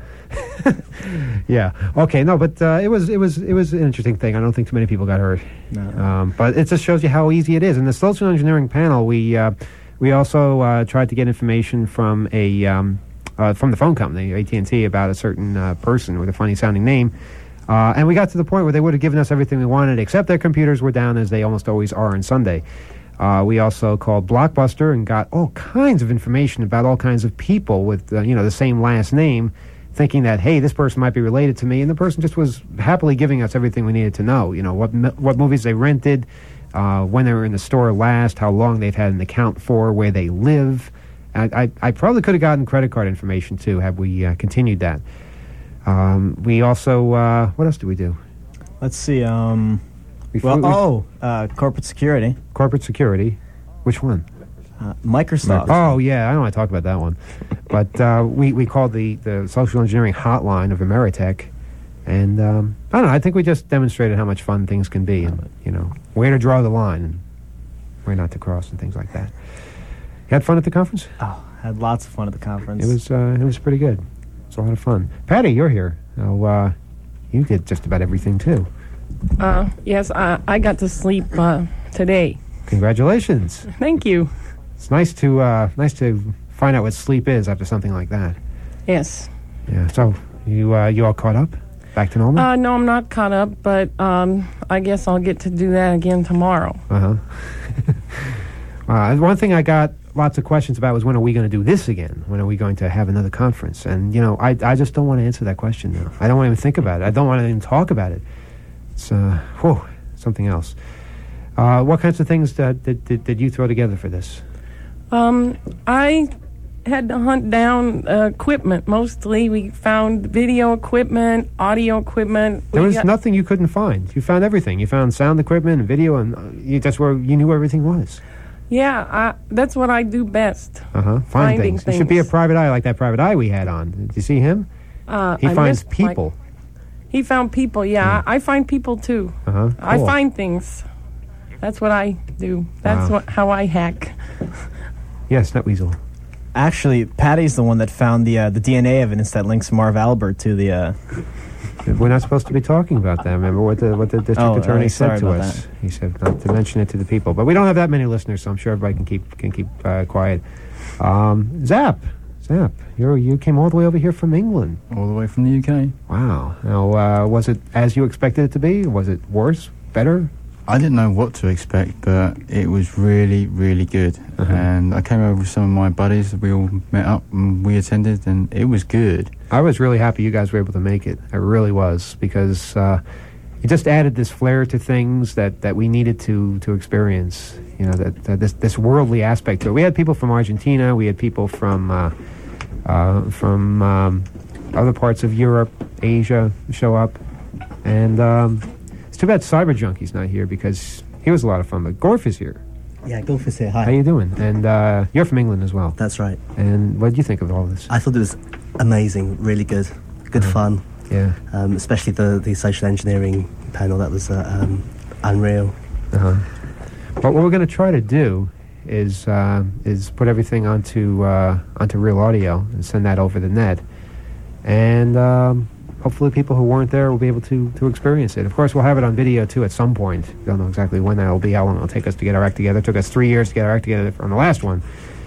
Yeah. Okay. No, but it was an interesting thing. I don't think too many people got hurt. No. But it just shows you how easy it is. In the social engineering panel, we also tried to get information from from the phone company, AT&T, about a certain person with a funny sounding name. And we got to the point where they would have given us everything we wanted, except their computers were down, as they almost always are on Sunday. We also called Blockbuster and got all kinds of information about all kinds of people with the same last name, thinking that, hey, this person might be related to me, and the person just was happily giving us everything we needed to know. What movies they rented, when they were in the store last, how long they've had an account for, where they live. I probably could have gotten credit card information too, had we continued that. We also what else do we do? Let's see. Corporate security. Corporate security. Which one? Microsoft. Oh, yeah, I don't want to talk about that one. But we called the social engineering hotline of Ameritech, and I don't know, I think we just demonstrated how much fun things can be, and where to draw the line and where not to cross and things like that. You had fun at the conference? Oh, had lots of fun at the conference. It was pretty good. It was a lot of fun. Patty, you're here. Now, you did just about everything too. Yes, I got to sleep today. Congratulations. Thank you. It's nice to find out what sleep is after something like that. Yes. Yeah. So you all caught up? Back to normal? No, I'm not caught up, but I guess I'll get to do that again tomorrow. One thing I got lots of questions about was, when are we going to do this again? When are we going to have another conference? And I just don't want to answer that question now. I don't want to even think about it. I don't want to even talk about it. It's something else. What kinds of things did you throw together for this? I had to hunt down equipment. Mostly we found video equipment, audio equipment. There was nothing you couldn't find. You found everything. You found sound equipment and video, and that's where you knew where everything was. Yeah, that's what I do best. Finding things. You should be a private eye like that private eye we had on. Did you see him? He finds people. He found people, yeah. I find people, too. Cool. I find things. That's what I do. That's how I hack. Yes, Nutweasel. Actually, Patty's the one that found the DNA evidence that links Marv Albert to the... We're not supposed to be talking about that. Remember what the district attorney said to us. He said not to mention it to the people. But we don't have that many listeners, so I'm sure everybody can keep quiet. Zap, you came all the way over here from England. All the way from the UK. Wow. Now, was it as you expected it to be? Was it worse? Better? I didn't know what to expect, but it was really, really good. And I came over with some of my buddies. We all met up and we attended, and it was good. I was really happy you guys were able to make it. I really was, because it just added this flair to things that we needed to experience. You know, that this worldly aspect to it. We had people from Argentina. We had people from other parts of Europe, Asia show up, and it's too bad Cyber Junkie's not here, because he was a lot of fun. But Gorf is here. Yeah, Gorf is here. Hi. How you doing? And you're from England as well. That's right. And what did you think of all this? I thought it was amazing, really good fun. Yeah. Especially the social engineering panel. That was unreal. But what we're going to try to do is put everything onto Real Audio and send that over the net, and hopefully people who weren't there will be able to experience it. Of course, we'll have it on video too at some point. Don't know exactly when that will be, how long it'll take us to get our act together. It took us 3 years to get our act together on the last one.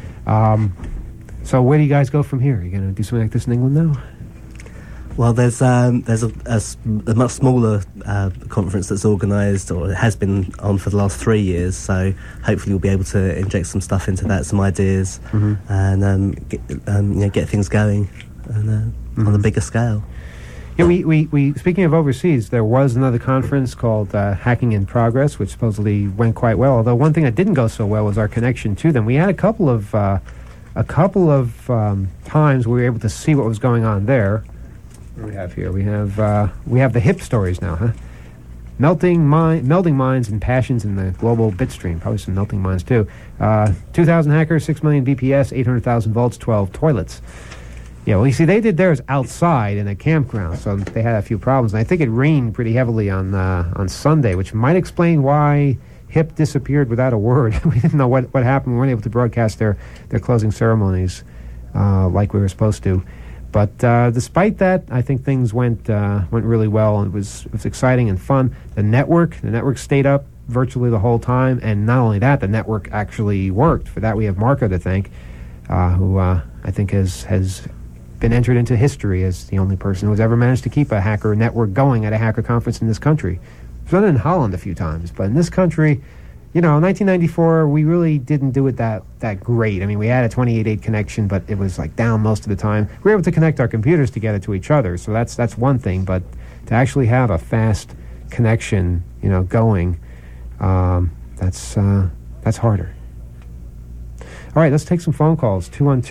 So where do you guys go from here? Are you going to do something like this in England now? Well, there's a much smaller conference that's organised, or it has been on for the last 3 years. So hopefully we'll be able to inject some stuff into that, some ideas, and get things going on a bigger scale. Yeah, we speaking of overseas, there was another conference called Hacking in Progress, which supposedly went quite well. Although one thing that didn't go so well was our connection to them. We had a couple of times where we were able to see what was going on there. What do we have here? We have the hip stories now, huh? Melding minds and passions in the global bitstream. Probably some melting minds too. 2,000 hackers, 6 million BPS, 800,000 volts, 12 toilets. Yeah, well, you see, they did theirs outside in a campground, so they had a few problems. And I think it rained pretty heavily on Sunday, which might explain why HIP disappeared without a word. We didn't know what happened. We weren't able to broadcast their closing ceremonies like we were supposed to. But despite that, I think things went really well, and it was exciting and fun. The network stayed up virtually the whole time, and not only that, the network actually worked. For that, we have Marco to thank, who I think has been entered into history as the only person who's ever managed to keep a hacker network going at a hacker conference in this country. We've done it in Holland a few times, but in this country, you know, in 1994, we really didn't do it that great. I mean, we had a 28.8 connection, but it was like down most of the time. We were able to connect our computers together to each other, so that's one thing. But to actually have a fast connection, you know, going, that's harder. All right, let's take some phone calls.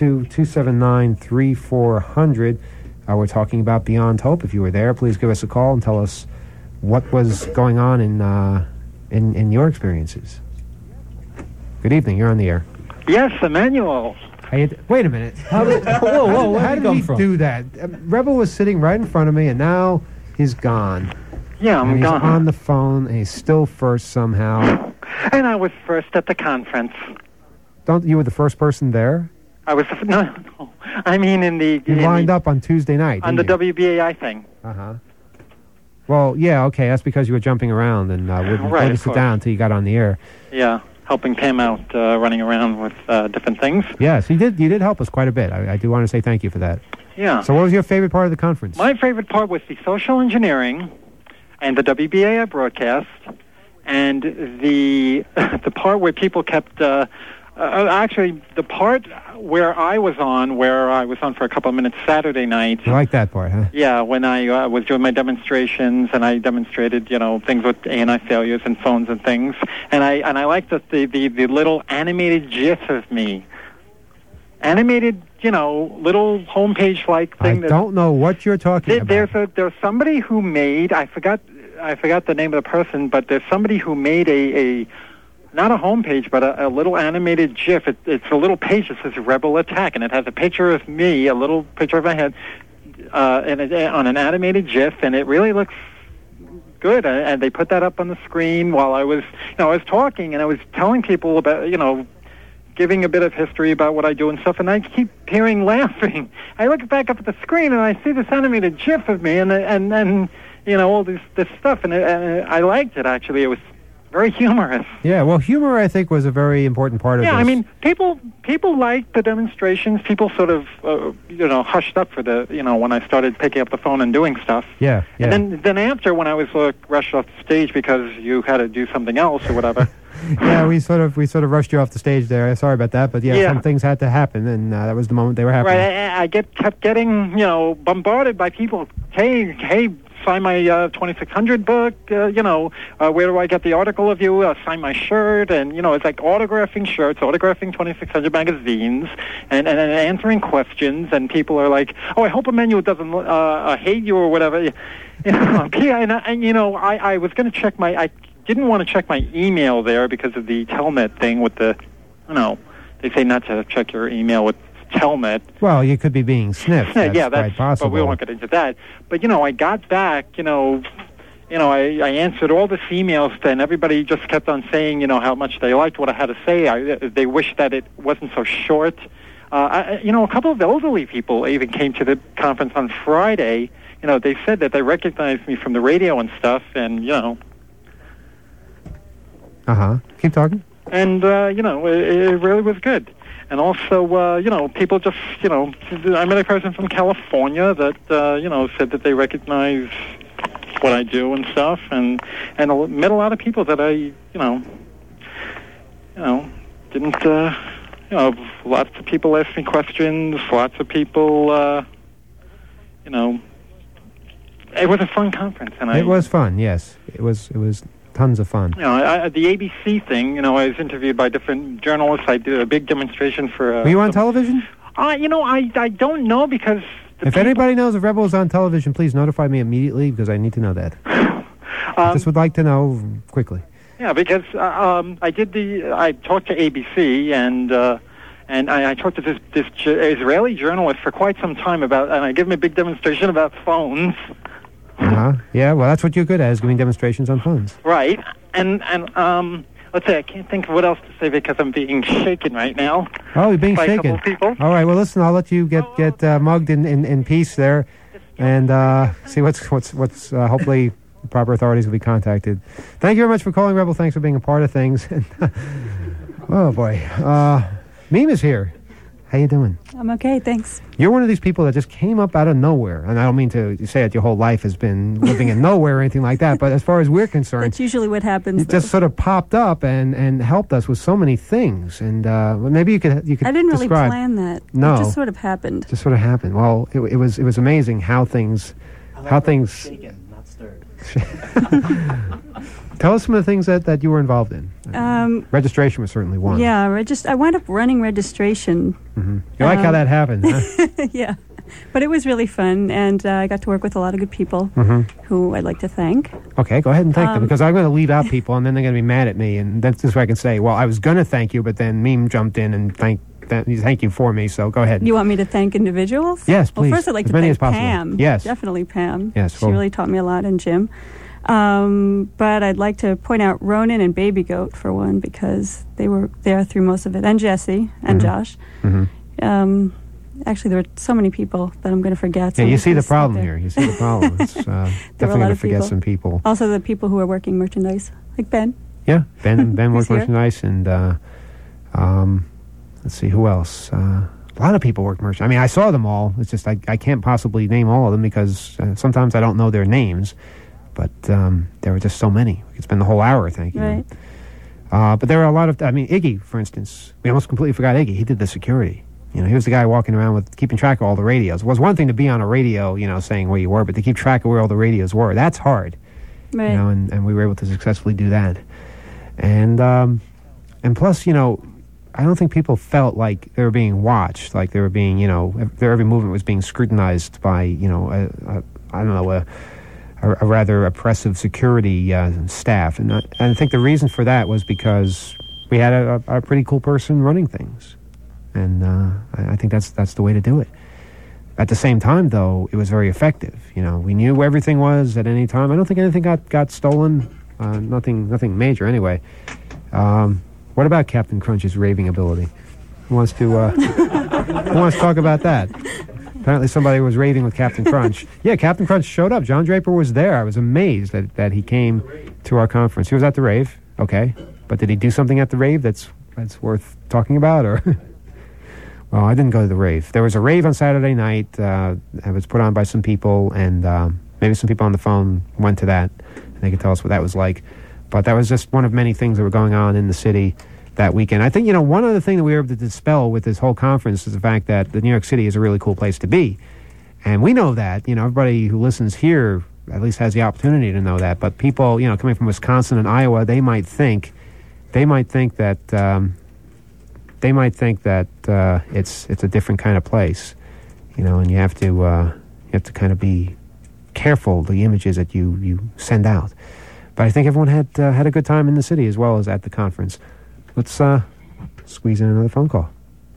212-279-3400. We're talking about Beyond Hope. If you were there, please give us a call and tell us what was going on in your experiences. Good evening. You're on the air. Yes, Emmanuel. Wait a minute. How did he do that? Rebel was sitting right in front of me, and now he's gone. Yeah, I'm gone. He's on the phone, and he's still first somehow. And I was first at the conference. You were the first person there? I was no. I mean, you lined up on Tuesday night on the WBAI thing. Well, yeah, okay. That's because you were jumping around and wouldn't sit down until you got on the air. Yeah, helping Pam out, running around with different things. Yes, you did help us quite a bit. I do want to say thank you for that. Yeah. So what was your favorite part of the conference? My favorite part was the social engineering and the WBAI broadcast, and the part where people kept... actually, the part where I was on for a couple of minutes Saturday night. You like that part, huh? Yeah, when I was doing my demonstrations, and I demonstrated, you know, things with ANI failures and phones and things, and I liked the little animated GIF of me. Animated, you know, little homepage-like thing. I don't know what you're talking about. There's somebody who made, I forgot the name of the person, but there's somebody who made a not a homepage, but a little animated GIF. It's a little page that says Rebel Attack, and it has a picture of me, a little picture of my head, on an animated GIF, and it really looks good. And they put that up on the screen while I was talking, and I was telling people about, you know, giving a bit of history about what I do and stuff, and I keep hearing laughing. I look back up at the screen, and I see this animated GIF of me, and you know, all this stuff, and I liked it, actually. It was very humorous. Yeah, well, humor, I think, was a very important part of this. Yeah, I mean, people liked the demonstrations. People sort of, hushed up for the, when I started picking up the phone and doing stuff. Yeah. And then after, when I was rushed off the stage because you had to do something else or whatever. Yeah, we sort of rushed you off the stage there. Sorry about that, but some things had to happen, and that was the moment they were happening. Right, I kept getting, bombarded by people. Hey, sign my 2600 book, where do I get the article of you, sign my shirt, and, it's like autographing shirts, autographing 2600 magazines, and answering questions, and people are like, oh, I hope Emmanuel doesn't hate you or whatever. I was going to check I didn't want to check my email there because of the Telnet thing with the, they say not to check your email with Telnet. Well, you could be being sniffed. That's quite possible. But we won't get into that. But, I got back, I answered all the emails, and everybody just kept on saying, how much they liked what I had to say. They wished that it wasn't so short. A couple of elderly people even came to the conference on Friday. They said that they recognized me from the radio and stuff, and, Keep talking. And, it really was good. And also, people just, I met a person from California that, said that they recognize what I do and stuff, and met a lot of people that I, didn't, lots of people asked me questions, lots of people, it was a fun conference. And it was fun, yes. It was tons of fun. The ABC thing, I was interviewed by different journalists. I did a big demonstration for... Were you on television? I don't know because... If anybody knows if Rebel is on television, please notify me immediately because I need to know that. I just would like to know quickly. Yeah, because I talked to ABC and I talked to this Israeli journalist for quite some time and I gave him a big demonstration about phones. Yeah, well, that's what you're good at, is giving demonstrations on phones. Right. And let's say I can't think of what else to say because I'm being shaken right now. Oh, you're being shaken. A couple people. All right, well, listen, I'll let you get mugged in peace there and see what's hopefully the proper authorities will be contacted. Thank you very much for calling, Rebel. Thanks for being a part of things. Oh, boy. Meme is here. How you doing? I'm okay, thanks. You're one of these people that just came up out of nowhere. And I don't mean to say that your whole life has been living in nowhere or anything like that, but as far as we're concerned... That's usually what happens. You just sort of popped up and helped us with so many things. And maybe you could I didn't really plan that. No. It just sort of happened. Just sort of happened. Well, it was amazing how things... Shaken, not stirred. Tell us some of the things that you were involved in. Registration was certainly one. Yeah, I wound up running registration. Mm-hmm. You like how that happened, huh? Yeah. But it was really fun, and I got to work with a lot of good people who I'd like to thank. Okay, go ahead and thank them, because I'm going to leave out people, and then they're going to be mad at me, and that's just where I can say, well, I was going to thank you, but then Meme jumped in and thank you for me, so go ahead. You want me to thank individuals? Yes, please. Well, first I'd like to thank Pam. Yes. Definitely Pam. Yes. She really taught me a lot, and Jim. But I'd like to point out Ronan and Baby Goat, for one, because they were there through most of it, and Jesse and Josh. Actually, there were so many people that I'm going to forget. Yeah, you see the problem here. You see the problem. It's definitely going to forget some people. Also, the people who are working merchandise, like Ben. Yeah, Ben worked merchandise, and let's see, who else? A lot of people worked merchandise. I mean, I saw them all. It's just I can't possibly name all of them because sometimes I don't know their names. But there were just so many. We could spend the whole hour thanking them. But there were a lot of... Iggy, for instance. We almost completely forgot Iggy. He did the security. He was the guy walking around with keeping track of all the radios. It was one thing to be on a radio, saying where you were, but to keep track of where all the radios were, that's hard. Right. And we were able to successfully do that. And plus, I don't think people felt like they were being watched, like they were being, their every movement was being scrutinized by, a rather oppressive security staff. And I think the reason for that was because we had a pretty cool person running things. And I think that's the way to do it. At the same time, though, it was very effective. We knew where everything was at any time. I don't think anything got stolen. Nothing major, anyway. What about Captain Crunch's raving ability? Who wants to talk about that? Apparently somebody was raving with Captain Crunch. Yeah, Captain Crunch showed up. John Draper was there. I was amazed that he came to our conference. He was at the rave. Okay, but did he do something at the rave that's worth talking about, or? Well, I didn't go to the rave. There was a rave on Saturday night. It was put on by some people, and maybe some people on the phone went to that, and they could tell us what that was like. But that was just one of many things that were going on in the city that weekend. I think, one other thing that we were able to dispel with this whole conference is the fact that New York City is a really cool place to be. And we know that. Everybody who listens here at least has the opportunity to know that. But people, coming from Wisconsin and Iowa, they might think that it's a different kind of place, and you have to kind of be careful the images that you send out. But I think everyone had a good time in the city as well as at the conference. Let's squeeze in another phone call.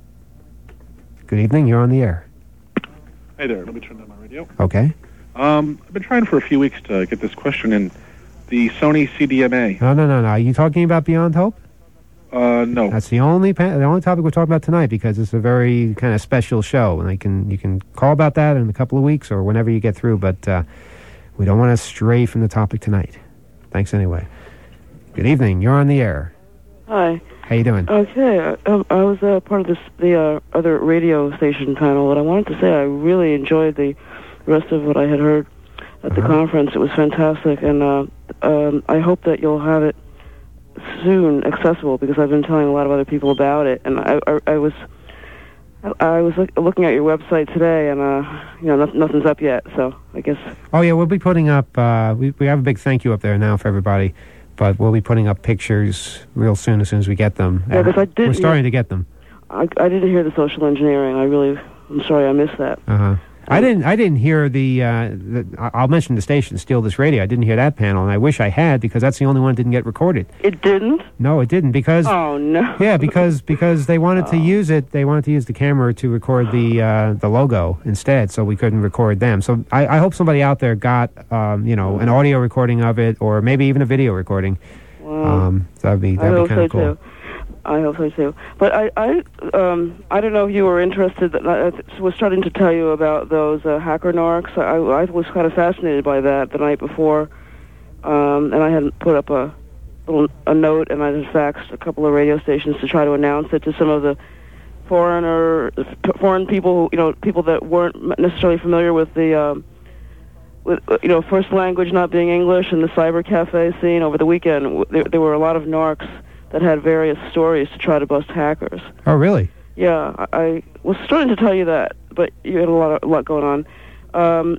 Good evening, you're on the air. Hey there, let me turn down my radio. Okay. I've been trying for a few weeks to get this question in. The Sony CDMA. No. Are you talking about Beyond Hope? No. That's the only topic we're talking about tonight, because it's a very kind of special show, and you can call about that in a couple of weeks or whenever you get through. But we don't want to stray from the topic tonight. Thanks anyway. Good evening. You're on the air. Hi. How you doing? Okay. I was part of the other radio station panel, and I wanted to say I really enjoyed the rest of what I had heard at the conference. It was fantastic, and I hope that you'll have it soon accessible, because I've been telling a lot of other people about it, and I was looking at your website today, and nothing's up yet, so I guess. Oh yeah, we'll be putting up. We have a big thank you up there now for everybody, but we'll be putting up pictures real soon as we get them. Yeah, because I did. We're starting to get them. I didn't hear the social engineering. I'm sorry I missed that. I didn't hear the I'll mention the station, Steal This Radio. I didn't hear that panel, and I wish I had, because that's the only one that didn't get recorded. It didn't? No, it didn't, because... Oh, no. Yeah, because they wanted to use it. They wanted to use the camera to record the logo instead, so we couldn't record them. So I hope somebody out there got, an audio recording of it, or maybe even a video recording. Wow. That'd be kind of cool. Too. I hope so too. But I don't know if you were interested. I was starting to tell you about those hacker narcs. I was kind of fascinated by that the night before, and I had put up a note, and I had faxed a couple of radio stations to try to announce it to some of the foreign people, people that weren't necessarily familiar with the first language not being English, and the cyber cafe scene over the weekend. There were a lot of narcs that had various stories to try to bust hackers. Oh, really? Yeah, I was starting to tell you that, but you had a lot going on.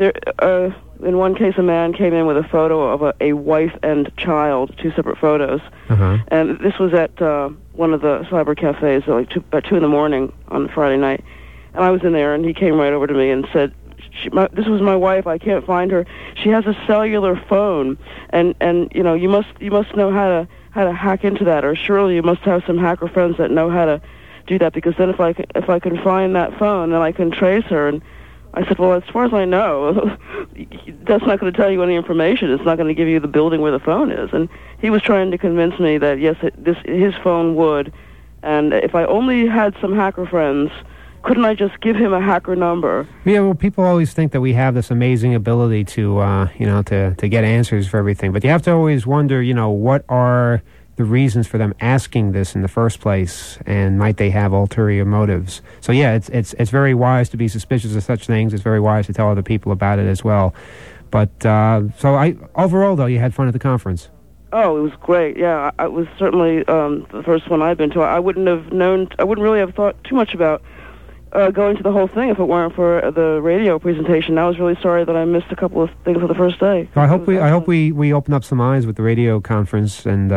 In one case, a man came in with a photo of a wife and child, two separate photos, and this was at one of the cyber cafes at about 2 in the morning on Friday night. And I was in there, and he came right over to me and said, "This was my wife. I can't find her. She has a cellular phone, and you must know how to hack into that, or surely you must have some hacker friends that know how to do that, because then if I can find that phone, then I can trace her." And I said, "Well, as far as I know, that's not going to tell you any information. It's not going to give you the building where the phone is." And he was trying to convince me that yes, his phone would, and if I only had some hacker friends, couldn't I just give him a hacker number? Yeah, well, people always think that we have this amazing ability to get answers for everything. But you have to always wonder, what are the reasons for them asking this in the first place, and might they have ulterior motives? So yeah, it's very wise to be suspicious of such things. It's very wise to tell other people about it as well. But overall, though, you had fun at the conference. Oh, it was great. Yeah, it was certainly the first one I'd been to. I wouldn't really have thought too much about going to the whole thing if it weren't for the radio presentation. I was really sorry that I missed a couple of things on the first day. I hope we open up some eyes with the radio conference, and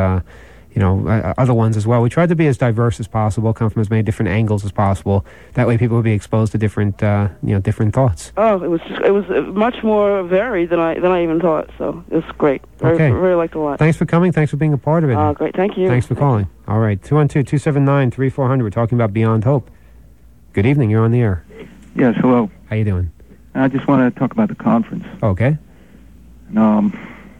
other ones as well. We tried to be as diverse as possible, come from as many different angles as possible. That way, people would be exposed to different different thoughts. Oh, it was much more varied than I even thought. So it was great. Okay. Really liked it a lot. Thanks for coming. Thanks for being a part of it. Great. Thank you. Thanks for calling. All right, 212-279-3400. We're talking about Beyond Hope. Good evening. You're on the air. Yes. Hello. How you doing? I just want to talk about the conference. Okay. I'm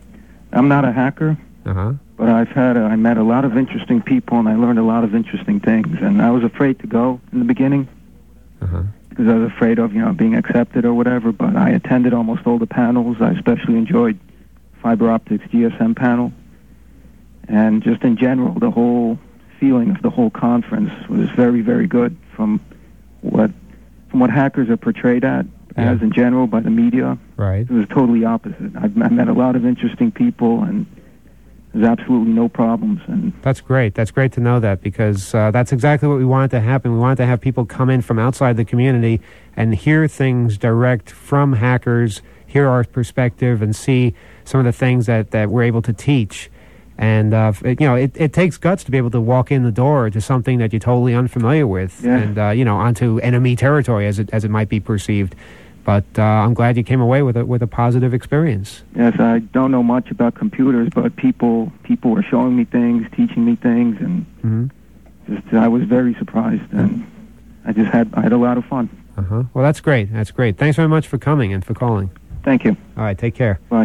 not a hacker. But I met a lot of interesting people, and I learned a lot of interesting things. And I was afraid to go in the beginning because I was afraid of being accepted or whatever. But I attended almost all the panels. I especially enjoyed fiber optics GSM panel, And just in general, the whole feeling of the whole conference was very, very good from what hackers are portrayed as in general by the media. Right. It was totally opposite. I met a lot of interesting people, and there's absolutely no problems. And that's great. That's great to know that, because that's exactly what we wanted to happen. We wanted to have people come in from outside the community and hear things direct from hackers, hear our perspective, and see some of the things that we're able to teach. And, it takes guts to be able to walk in the door to something that you're totally unfamiliar with, and, onto enemy territory, as it might be perceived. But I'm glad you came away with a positive experience. Yes, I don't know much about computers, but people were showing me things, teaching me things, and I was very surprised, and I had a lot of fun. Well, that's great. That's great. Thanks very much for coming and for calling. Thank you. All right, take care. Bye.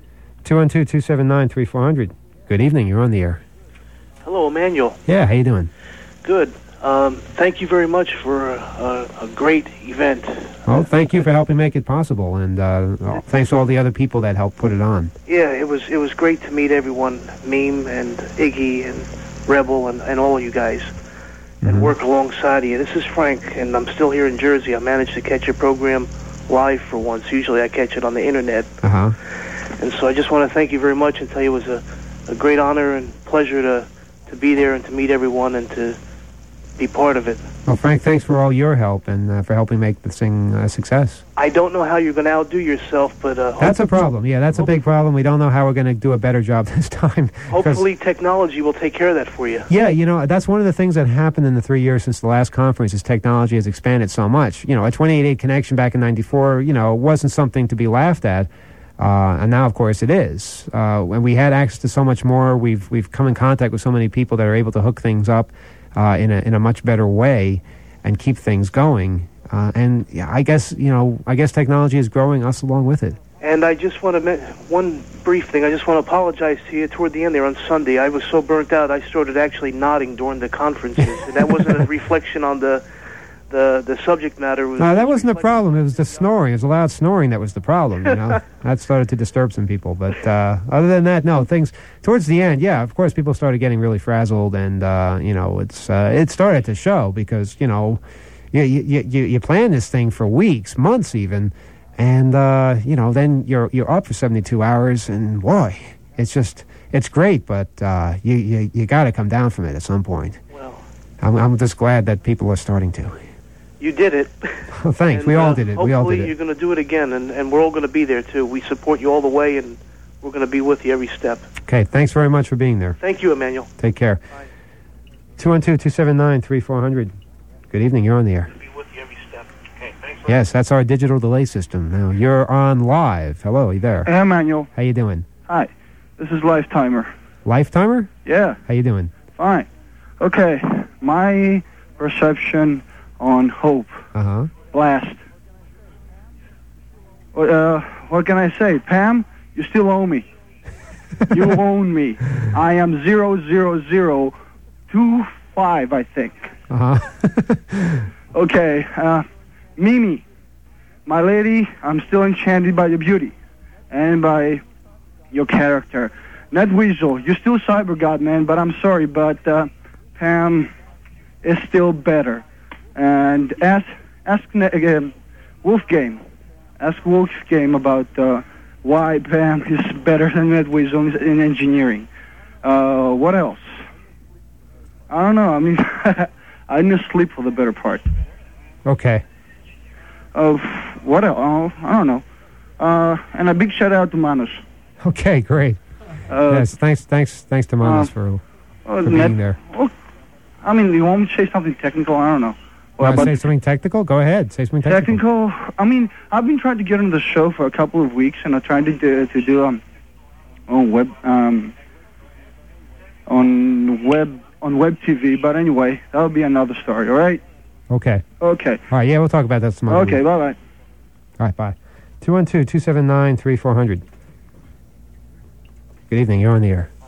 212-279-3400. Good evening. You're on the air. Hello, Emmanuel. Yeah, how you doing? Good. Thank you very much for a great event. Well, thank you for helping make it possible, and thanks to all the other people that helped put it on. Yeah, it was great to meet everyone, Meme and Iggy and Rebel and all of you guys, and work alongside you. This is Frank, and I'm still here in Jersey. I managed to catch your program live for once. Usually I catch it on the internet. And so I just want to thank you very much and tell you it was a great honor and pleasure to be there and to meet everyone and to be part of it. Well, Frank, thanks for all your help and for helping make this thing a success. I don't know how you're going to outdo yourself, but... that's a problem. Yeah, that's a big problem. We don't know how we're going to do a better job this time. Hopefully technology will take care of that for you. Yeah, that's one of the things that happened in the 3 years since the last conference is technology has expanded so much. A 28.8 connection back in 94, wasn't something to be laughed at. And now, of course, it is. When we had access to so much more, we've come in contact with so many people that are able to hook things up in a much better way and keep things going. And I guess technology is growing us along with it. And I just want to one brief thing. I just want to apologize to you. Toward the end there on Sunday, I was so burnt out I started actually nodding during the conferences, and that wasn't a reflection on the subject matter. No, that wasn't the problem. It was the snoring. It was the loud snoring that was the problem. That started to disturb some people. But other than that, no. Things towards the end, yeah. Of course, people started getting really frazzled, and it started to show because you plan this thing for weeks, months, even, and then you're up for 72 hours, and boy, it's great, but you got to come down from it at some point. Well, I'm just glad that people are starting to. You did it. Well, thanks. And, we all did it. Hopefully you're going to do it again, and we're all going to be there, too. We support you all the way, and we're going to be with you every step. Okay, thanks very much for being there. Thank you, Emmanuel. Take care. Bye. 212-279-3400. Good evening. You're on the air. Be with you every step. Okay, thanks. Yes, that's our digital delay system. Now, you're on live. Hello, you there? Hey, Emmanuel. How you doing? Hi. This is Lifetimer. Lifetimer? Yeah. How you doing? Fine. Okay, my perception on Hope. Blast. What can I say? Pam, you still owe me. You own me. I am 00025, I think. Okay, Mimi, my lady, I'm still enchanted by your beauty and by your character. Netweasel, you're still Cyber God, man, but I'm sorry, but Pam is still better. And ask Wolfgame. Ask Wolfgame about why Pam is better than Netweasel in engineering. What else? I don't know. I mean, I didn't sleep for the better part. Okay. What else? I don't know. And a big shout out to Manus. Okay, great. Yes, thanks to Manus for being there. Well, I mean, you want me to say something technical? I don't know. Want to say something technical? Go ahead. Say something technical. I mean, I've been trying to get on the show for a couple of weeks, and I'm trying to do on web TV. But anyway, that'll be another story. All right. Okay. Okay. All right. Yeah, we'll talk about that some other Okay. Bye bye. All right. Bye. 212-279-3400. Good evening. You're on the air.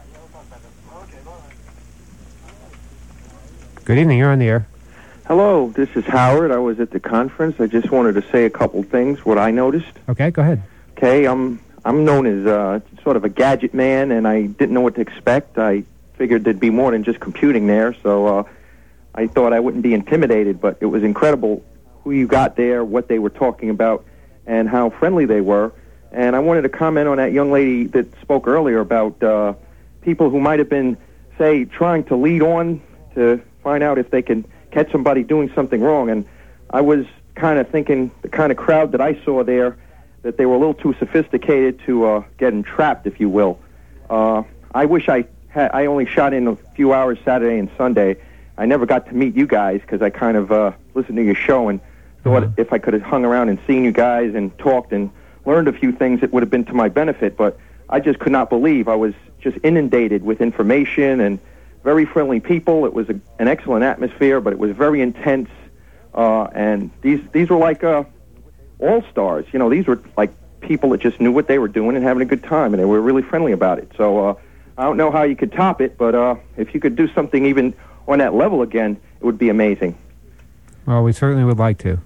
Good evening. You're on the air. Hello, this is Howard. I was at the conference. I just wanted to say a couple things, what I noticed. Okay, go ahead. Okay, I'm known as sort of a gadget man, and I didn't know what to expect. I figured there'd be more than just computing there, so I thought I wouldn't be intimidated, but it was incredible who you got there, what they were talking about, and how friendly they were. And I wanted to comment on that young lady that spoke earlier about people who might have been, say, trying to lead on to find out if they can catch somebody doing something wrong. And I was kind of thinking the kind of crowd that I saw there, that they were a little too sophisticated to get entrapped, if you will. I wish I only shot in a few hours Saturday and Sunday. I never got to meet you guys because I kind of listened to your show and thought if I could have hung around and seen you guys and talked and learned a few things, it would have been to my benefit. But I just could not believe. I was just inundated with information and very friendly people. It was an excellent atmosphere, but it was very intense. And these were like all-stars. You know, these were like people that just knew what they were doing and having a good time, and they were really friendly about it. So I don't know how you could top it, but if you could do something even on that level again, it would be amazing. Well, we certainly would like to.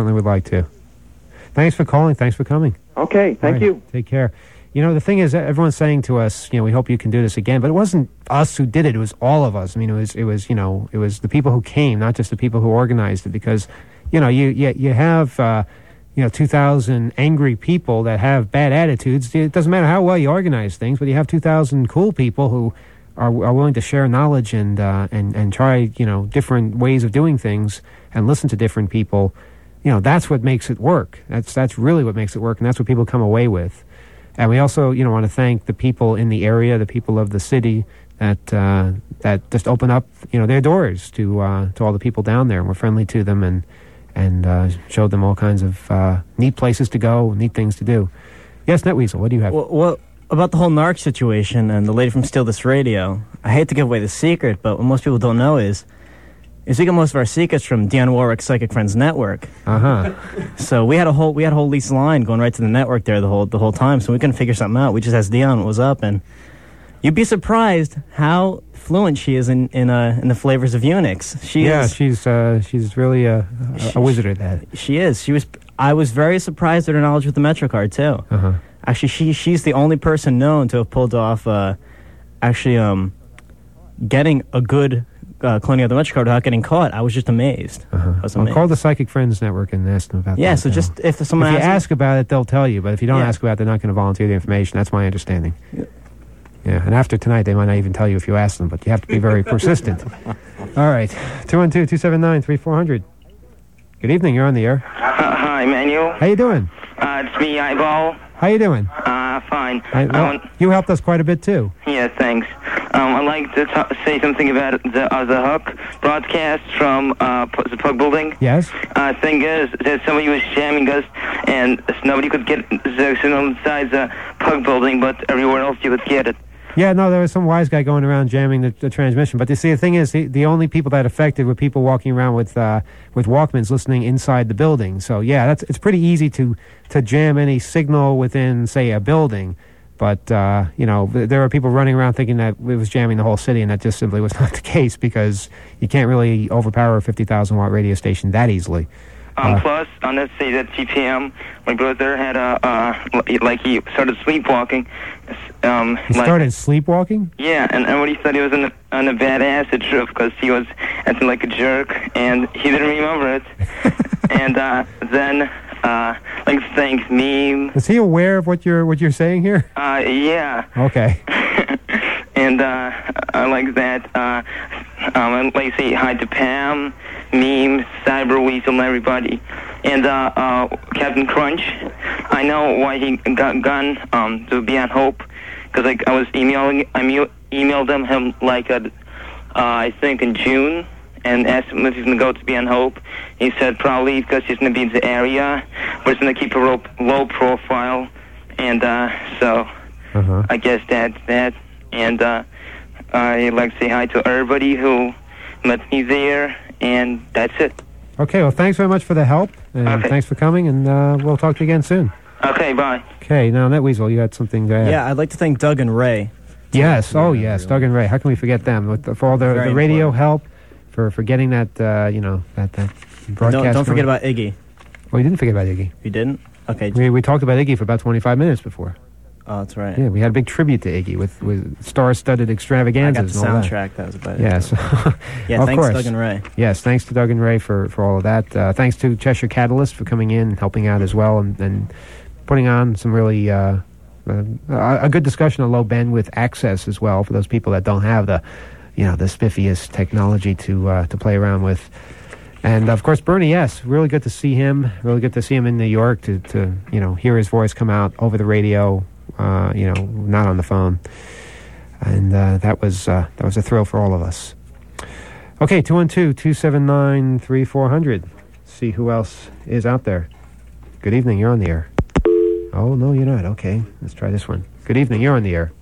Thanks for calling. Thanks for coming. Okay, thank you. Take care. You know, the thing is, everyone's saying to us, you know, we hope you can do this again, but it wasn't us who did it. It was all of us. I mean, it was the people who came, not just the people who organized it, because, you know, you have, 2,000 angry people that have bad attitudes. It doesn't matter how well you organize things, but you have 2,000 cool people who are willing to share knowledge and try, different ways of doing things and listen to different people. You know, that's what makes it work. That's really what makes it work, and that's what people come away with. And we also, want to thank the people in the area, the people of the city that just open up, their doors to all the people down there, and were friendly to them and showed them all kinds of neat places to go, neat things to do. Yes, NetWeasel, what do you have? Well, about the whole narc situation and the lady from Steal This Radio, I hate to give away the secret, but what most people don't know is we get most of our secrets from Dionne Warwick's Psychic Friends Network. So we had a whole leased line going right to the network there the whole time, so we couldn't figure something out. We just asked Dionne what was up, and you'd be surprised how fluent she is in the flavors of Unix. She's really a wizard at that. She is. I was very surprised at her knowledge with the MetroCard too. Actually, she's the only person known to have pulled off getting a good cloning of the MetroCard without getting caught. I was just amazed. I'll call the Psychic Friends Network and ask them about that. Yeah, so just if someone you ask about it, they'll tell you. But if you don't ask about it, they're not going to volunteer the information. That's my understanding. Yeah, and after tonight, they might not even tell you if you ask them, but you have to be very persistent. All right, 212-279-3400. Good evening, you're on the air. Hi, Manuel. How you doing? It's me, Eyeball. How you doing? Fine. You helped us quite a bit, too. Yeah, thanks. I'd like to say something about the Hook broadcast from the Pug Building. Yes? Thing is that somebody was jamming us, and nobody could get the signal inside the Pug Building, but everywhere else you could get it. Yeah, no, there was some wise guy going around jamming the transmission. But you see, the thing is, the only people that affected were people walking around with Walkmans listening inside the building. So, yeah, it's pretty easy to jam any signal within, say, a building. But, there are people running around thinking that it was jamming the whole city, and that just simply was not the case, because you can't really overpower a 50,000-watt radio station that easily. Plus, on that say that TPM, my brother had he started sleepwalking. He started sleepwalking? Yeah, and everybody thought he was on a bad acid trip because he was acting like a jerk, and he didn't remember it. And then, thanks, meme. Is he aware of what you're saying here? Yeah. Okay. And I like that. I'd like to say hi to Pam, Meme, Cyber Weasel, and everybody. And Captain Crunch, I know why he got gone to Beyond Hope, because I was emailed him I think in June, and asked him if he's going to go to Beyond Hope. He said probably because he's going to be in the area, but he's going to keep a low profile, and so I guess that's that. And I'd like to say hi to everybody who met me there, and that's it. Okay, well, thanks very much for the help, and thanks for coming, and we'll talk to you again soon. Okay, bye. Okay, now, NetWeasel, you had something to add. Yeah, I'd like to thank Doug and Ray. Yes, Doug and Ray. How can we forget them? For all the radio help, for getting that, that broadcast. Don't forget about Iggy. Well, you didn't forget about Iggy. You didn't? Okay. We talked about Iggy for about 25 minutes before. Oh, that's right. Yeah, we had a big tribute to Iggy with star-studded extravaganzas. I got the and all soundtrack. That was about it. Yes. Yeah, of thanks, course. Doug and Ray. Yes, thanks to Doug and Ray for all of that. Thanks to Cheshire Catalyst for coming in and helping out as well, and putting on some really a good discussion on low bandwidth access as well for those people that don't have the spiffiest technology to play around with. And of course, Bernie, yes, really good to see him. Really good to see him in New York to hear his voice come out over the radio. Not on the phone. And that was a thrill for all of us. Okay, 212-279-3400. See who else is out there. Good evening, you're on the air. Oh, no, you're not. Okay, let's try this one. Good evening, you're on the air.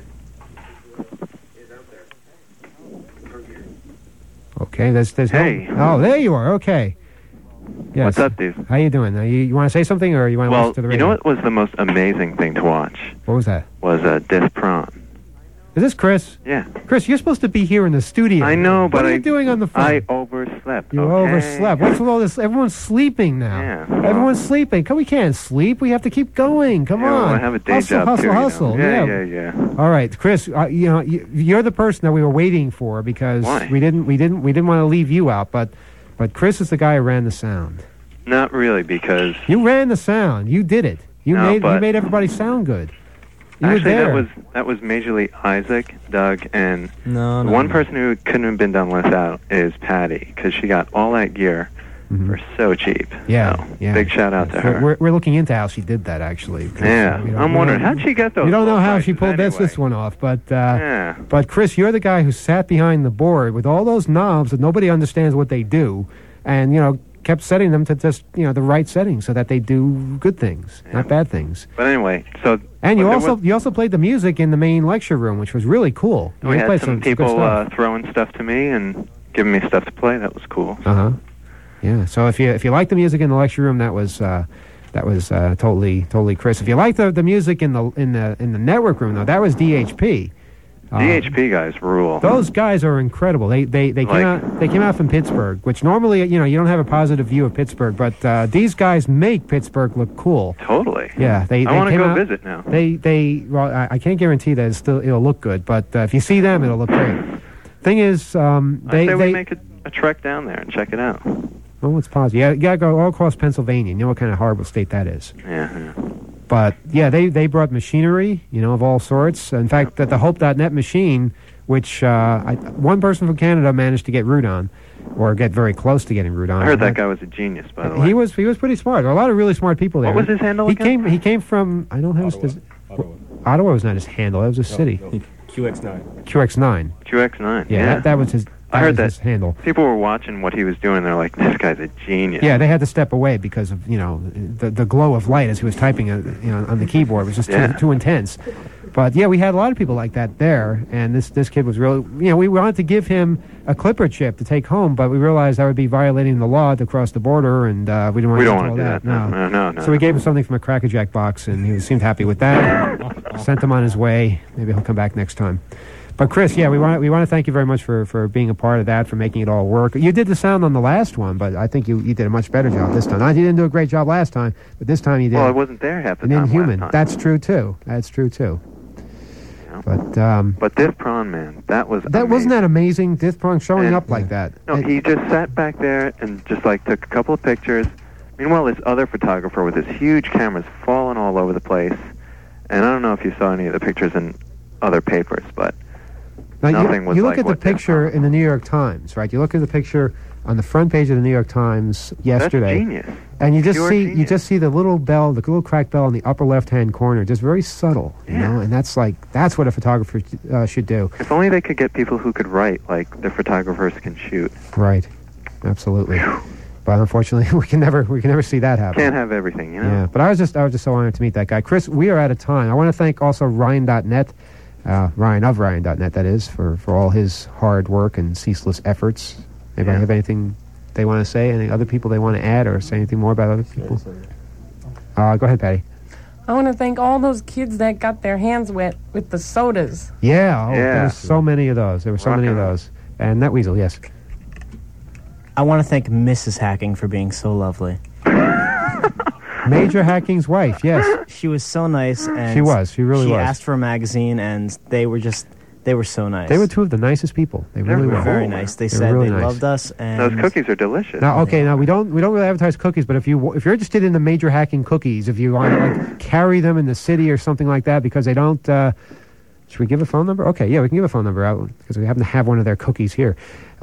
Okay, there's hey. Oh, there you are. Okay. Yes. What's up, dude? How you doing? You want to say something, or you want to listen to the radio? You know what was the most amazing thing to watch? What was that? Was Death Prom. Is this Chris? Yeah. Chris, you're supposed to be here in the studio. I know, but what are you doing on the phone? I overslept. You okay? overslept. What's with all this? Everyone's sleeping now. Yeah. Everyone's sleeping. We can't sleep. We have to keep going. Come on. Well, I have a day job hustle. too. Yeah. All right, Chris. You're the person that we were waiting for because Why? we didn't want to leave you out, but Chris is the guy who ran the sound. Not really, because you ran the sound. You did it. You made everybody sound good. You actually, were there. that was majorly Isaac, Doug, and no. One person who couldn't have been done less out is Patty, because she got all that gear for so cheap. Yeah, so, big shout out to her. We're looking into how she did that, actually. Yeah, I'm wondering, how'd she get those? We don't know how she pulled this one off, but Chris, you're the guy who sat behind the board with all those knobs that nobody understands what they do, and kept setting them to just the right settings so that they do good things, not bad things. But anyway, so and you also played the music in the main lecture room, which was really cool. We had some people throwing stuff to me and giving me stuff to play. That was cool. Yeah. So if you like the music in the lecture room, that was totally Chris. If you like the music in the network room, though, that was DHP. DHP guys rule. Those guys are incredible. They came out from Pittsburgh, which normally you don't have a positive view of Pittsburgh, but these guys make Pittsburgh look cool. Totally. Yeah, I want to go visit now. I can't guarantee that it'll look good, but if you see them, it'll look great. Thing is, we make a trek down there and check it out. Well, it's positive. You gotta go all across Pennsylvania. You know what kind of horrible state that is. Yeah. But yeah, they brought machinery, of all sorts. In fact, that the Hope.net machine, which one person from Canada managed to get root on, or get very close to getting root on. I heard that guy was a genius, by the way. He was pretty smart. There were a lot of really smart people there. What was his handle again? He came from Ottawa was not his handle. That was a city. QX9. QX9. Yeah. That was his. I heard that his handle. People were watching what he was doing. They're like, "This guy's a genius." Yeah, they had to step away because of the glow of light as he was typing on the keyboard was just too intense. But yeah, we had a lot of people like that there, and this kid was really we wanted to give him a Clipper chip to take home, but we realized that would be violating the law to cross the border, and we didn't want to do that. No. So we gave him something from a Cracker Jack box, and he seemed happy with that. Sent him on his way. Maybe he'll come back next time. But Chris, we want to thank you very much for being a part of that, for making it all work. You did the sound on the last one, but I think you did a much better job this time. You didn't do a great job last time, but this time you did. Well, I wasn't there half the time. Inhuman. Last time. That's true too. But Diff Prawn, man, that was amazing. Wasn't that amazing? Diff Prawn showing up like that. No, he just sat back there and just took a couple of pictures. Meanwhile, this other photographer with his huge cameras falling all over the place. And I don't know if you saw any of the pictures in other papers, but nothing was. You look at the picture in the New York Times, right? You look at the picture on the front page of the New York Times yesterday. That's genius. And you just see the little bell, the little cracked bell in the upper left-hand corner, just very subtle, and that's what a photographer should do. If only they could get people who could write like the photographers can shoot. Right, absolutely. But unfortunately, we can never see that happen. Can't have everything, Yeah, but I was just so honored to meet that guy, Chris. We are out of time. I want to thank also Ryan.net, Ryan of Ryan.net, that is, for all his hard work and ceaseless efforts. Anybody have anything they want to say? Any other people they want to add or say anything more about other people? Go ahead, Patty. I want to thank all those kids that got their hands wet with the sodas. Yeah, there were so many of those. And that Weasel, yes. I want to thank Mrs. Hacking for being so lovely. Major Hacking's wife, yes. She was so nice. And she was. She really was. She asked for a magazine, and they were so nice. They were two of the nicest people. They really were. Very nice. They said really they nice. loved us. And those cookies are delicious. Now, we don't really advertise cookies, but if you're interested in the Major Hacking cookies, if you want to carry them in the city or something like that, because they don't. Should we give a phone number? Okay, yeah, we can give a phone number out because we happen to have one of their cookies here.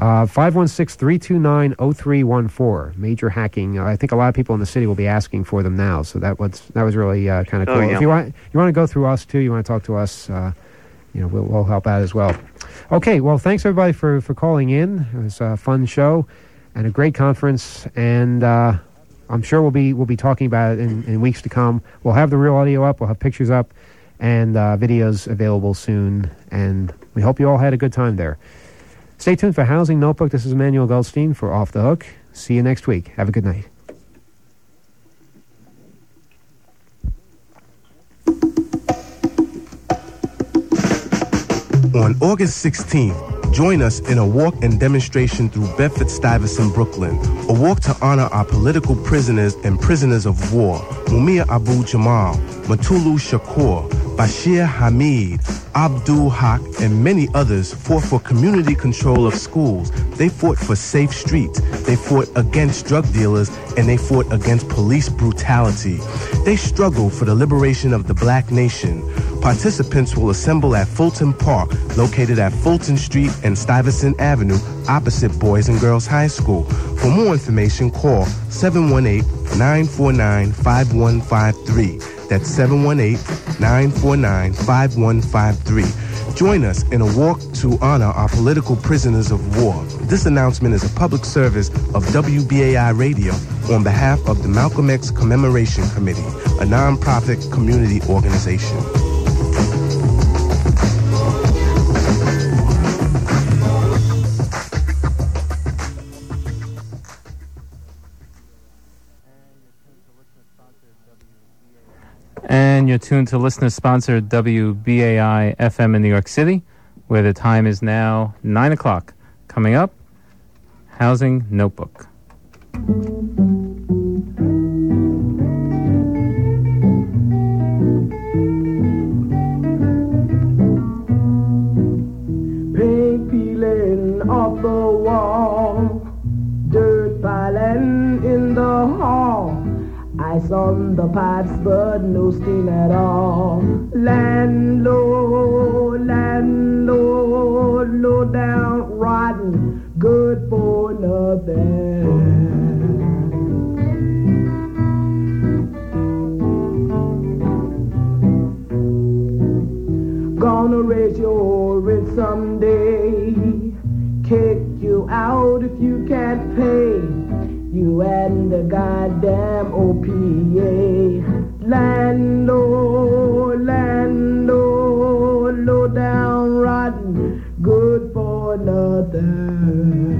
516-329-0314. Major Hacking. I think a lot of people in the city will be asking for them now, so that was really kind of cool. Yeah. If you want to go through us too, you want to talk to us, we'll help out as well. Okay, well, thanks everybody for calling in. It was a fun show and a great conference, and I'm sure we'll be talking about it in weeks to come. We'll have the real audio up. We'll have pictures up. And videos available soon, and we hope you all had a good time there. Stay tuned for Housing Notebook. This is Emmanuel Goldstein for Off the Hook. See you next week. Have a good night. On August 16th, join us in a walk and demonstration through Bedford-Stuyvesant, Brooklyn. A walk to honor our political prisoners and prisoners of war. Mumia Abu Jamal, Matulu Shakur, Bashir Hamid, Abdul Haq, and many others fought for community control of schools. They fought for safe streets. They fought against drug dealers, and they fought against police brutality. They struggled for the liberation of the black nation. Participants will assemble at Fulton Park, located at Fulton Street and Stuyvesant Avenue, opposite Boys and Girls High School. For more information, call 718-949-5153. That's 718-949-5153. Join us in a walk to honor our political prisoners of war. This announcement is a public service of WBAI Radio on behalf of the Malcolm X Commemoration Committee, a nonprofit community organization. And you're tuned to listener-sponsored WBAI FM in New York City, where the time is now 9 o'clock. Coming up, Housing Notebook. Paint peeling off the wall, dirt piling in the hall. Ice on the pipes, but no steam at all. Landlord, low down, rotten, good for nothing. Gonna raise your rent someday, kick you out if you can't pay. You and the goddamn OPA. Landlord, low down, rotten, good for nothing.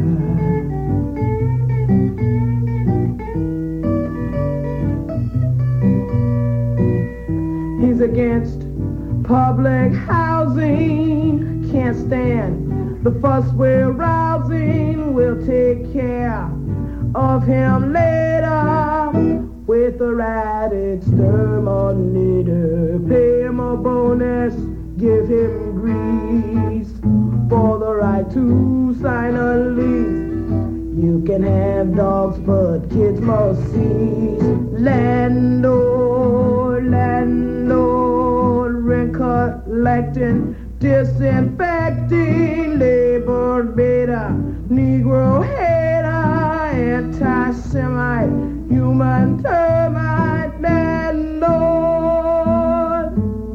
He's against public housing, can't stand the fuss we're rousing. We'll take care of him later with the rat exterminator. Pay him a bonus, give him grease for the right to sign a lease. You can have dogs, but kids must cease. Landlord, rent collecting, disinfecting, labor beta, Negro hater, anti-Semite, human termite, landlord.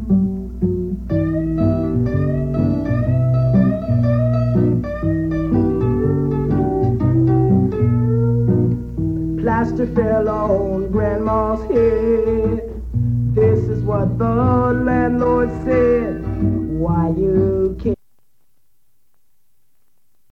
Plaster fell on grandma's head. This is what the landlord said. Why you can't